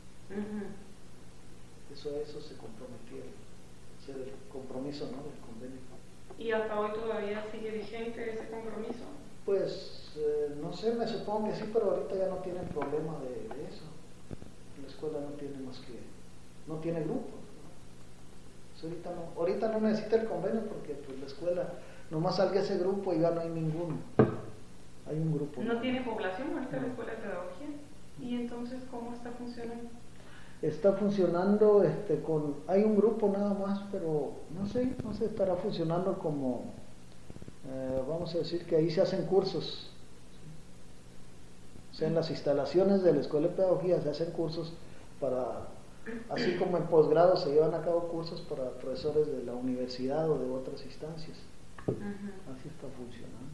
Eso se comprometía, ese era el compromiso, ¿no?, del convenio. ¿Y hasta hoy todavía sigue vigente ese compromiso? Pues no sé, me supongo que sí, pero ahorita ya no tienen problema de eso. La escuela no tiene no tiene grupos, ¿no? Pues ahorita no necesita el convenio, porque pues la escuela nomás salga ese grupo y ya no hay ninguno. Hay un grupo. ¿No tiene población ahorita la escuela de pedagogía? ¿Y entonces cómo está funcionando? Está funcionando hay un grupo nada más, pero no sé, estará funcionando como, vamos a decir que ahí se hacen cursos. O sea, en las instalaciones de la escuela de pedagogía se hacen cursos así como en posgrado se llevan a cabo cursos para profesores de la universidad o de otras instancias. Así está funcionando.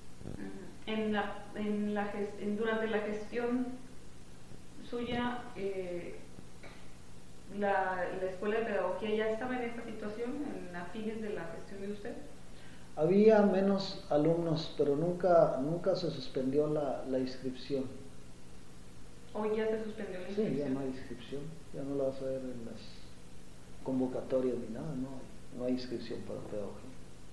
Durante la gestión suya, la escuela de pedagogía ya estaba en esta situación a fines de la gestión de usted. Había menos alumnos, pero nunca se suspendió la inscripción. ¿Hoy ya se suspendió la inscripción? Sí, ya no hay inscripción, ya no la vas a ver en las convocatorias ni nada, no hay inscripción para pedagogía.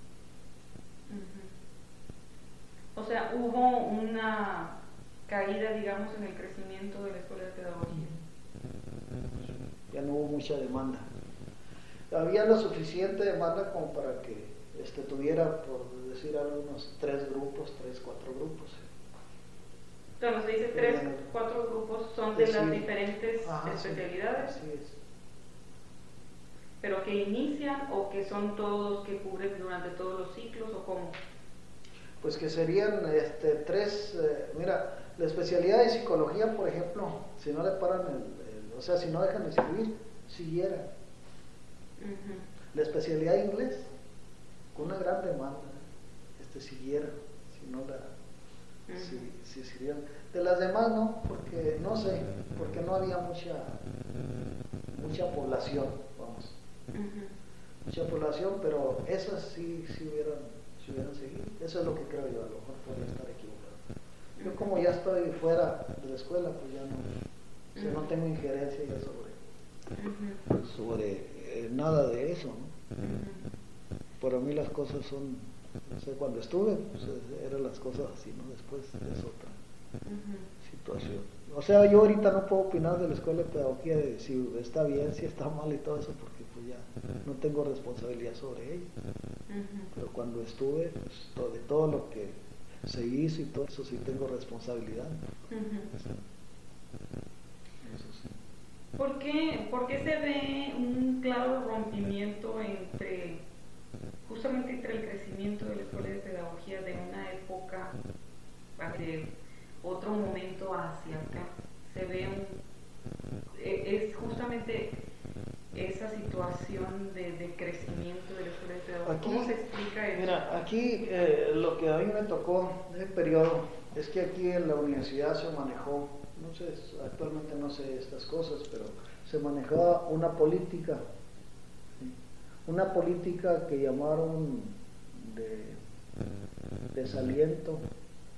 O sea, hubo una caída, digamos, en el crecimiento de la escuela de pedagogía. Ya no hubo mucha demanda. Había lo suficiente demanda como para que tuviera, por decir algo, unos 3 grupos, 3, 4 grupos. Cuando se dice 3, 4 grupos, son de las diferentes especialidades. Sí, así es. ¿Pero que inician o que son todos que cubren durante todos los ciclos o cómo? Pues que serían 3, mira, la especialidad de psicología, por ejemplo, si no le paran o sea, si no dejan de escribir, siguiera. La especialidad de inglés, con una gran demanda, siguiera, si no si siguieran. De las demás no, porque no sé, porque no había mucha población, vamos. Mucha población, pero esas sí hubieran seguido. Eso es lo que creo yo, a lo mejor podría estar equivocado. Yo como ya estoy fuera de la escuela, pues ya no tengo injerencia ya sobre nada de eso, ¿no? Para mí las cosas son, no sé, cuando estuve, pues eran las cosas así, ¿no? Después es otra situación. O sea, yo ahorita no puedo opinar de la escuela de pedagogía, de si está bien, si está mal y todo eso, porque pues ya no tengo responsabilidad sobre ello. Pero cuando estuve, pues, de todo lo que se hizo y todo eso sí tengo responsabilidad. Eso sí. ¿Por qué se ve un claro rompimiento justamente entre el crecimiento de la escuela de pedagogía de una época de otro momento hacia acá? Se ve es justamente esa situación de crecimiento de la escuela de pedagogía. ¿Cómo se explica eso? Mira, aquí lo que a mí me tocó en ese periodo es que aquí en la universidad se manejó, no sé, actualmente no sé estas cosas, pero se manejaba una política que llamaron de desaliento,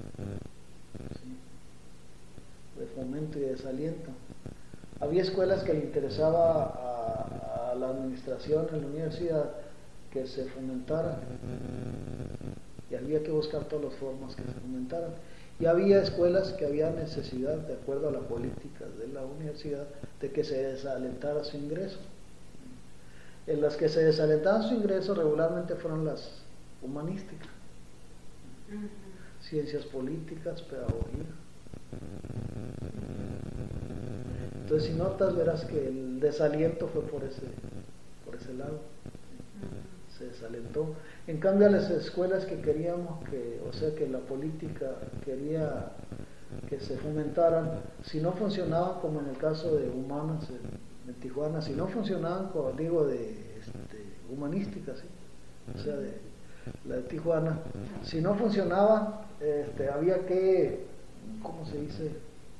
de fomento y desaliento. Había escuelas que le interesaba a la administración, a la universidad, que se fomentara, y había que buscar todas las formas que se fomentaran. Y había escuelas que había necesidad, de acuerdo a la política de la universidad, de que se desalentara su ingreso. En las que se desalentaban su ingreso regularmente fueron las humanísticas, ciencias políticas, pedagogía. Entonces, si notas, verás que el desaliento fue por ese lado. Se desalentó. En cambio, a las escuelas que queríamos que la política quería que se fomentaran, si no funcionaban, como en el caso de Humanas en Tijuana, si no funcionaban, humanísticas, ¿sí? O sea, de la de Tijuana, si no funcionaba, había que, ¿cómo se dice?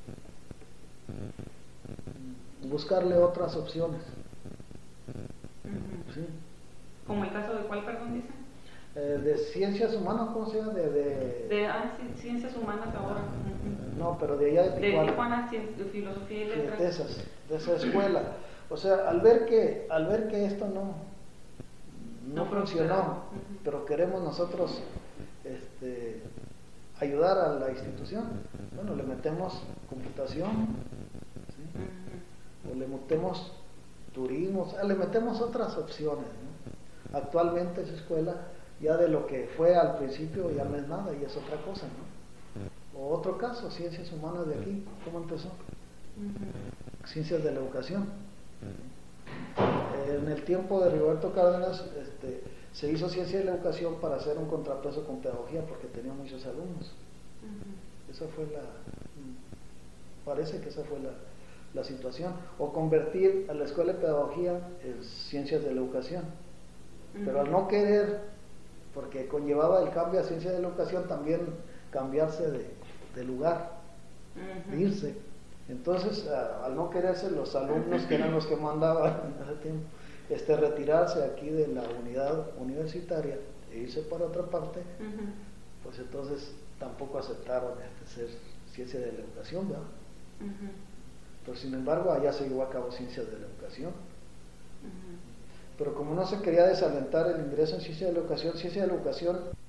Buscarle otras opciones. ¿Sí? ¿Como el caso de cuál, perdón, dicen? De ciencias humanas, ¿cómo se llama? Sí, ciencias humanas ahora. No, pero de allá de Tijuana. De Tijuana, de filosofía y letras. De esa escuela. O sea, al ver que esto no funcionó, pero queremos nosotros ayudar a la institución, bueno, le metemos computación, ¿sí? O le metemos turismo, o sea, le metemos otras opciones, ¿no? Actualmente esa escuela, ya de lo que fue al principio, ya no es nada y es otra cosa, ¿no? O otro caso, ciencias humanas de aquí, ¿cómo empezó? Ciencias de la educación. En el tiempo de Rigoberto Cárdenas se hizo ciencia de la educación para hacer un contrapeso con pedagogía porque tenía muchos alumnos. Esa fue parece que esa fue la situación. O convertir a la escuela de pedagogía en ciencias de la educación. Pero al no querer, porque conllevaba el cambio a ciencias de la educación, también cambiarse de lugar, de irse. Entonces, al no quererse, los alumnos que eran los que mandaban en ese tiempo, retirarse aquí de la unidad universitaria e irse para otra parte, pues entonces tampoco aceptaron ser ciencia de la educación, ¿verdad? Pero sin embargo, allá se llevó a cabo ciencias de la educación. Pero como no se quería desalentar el ingreso en ciencia de la educación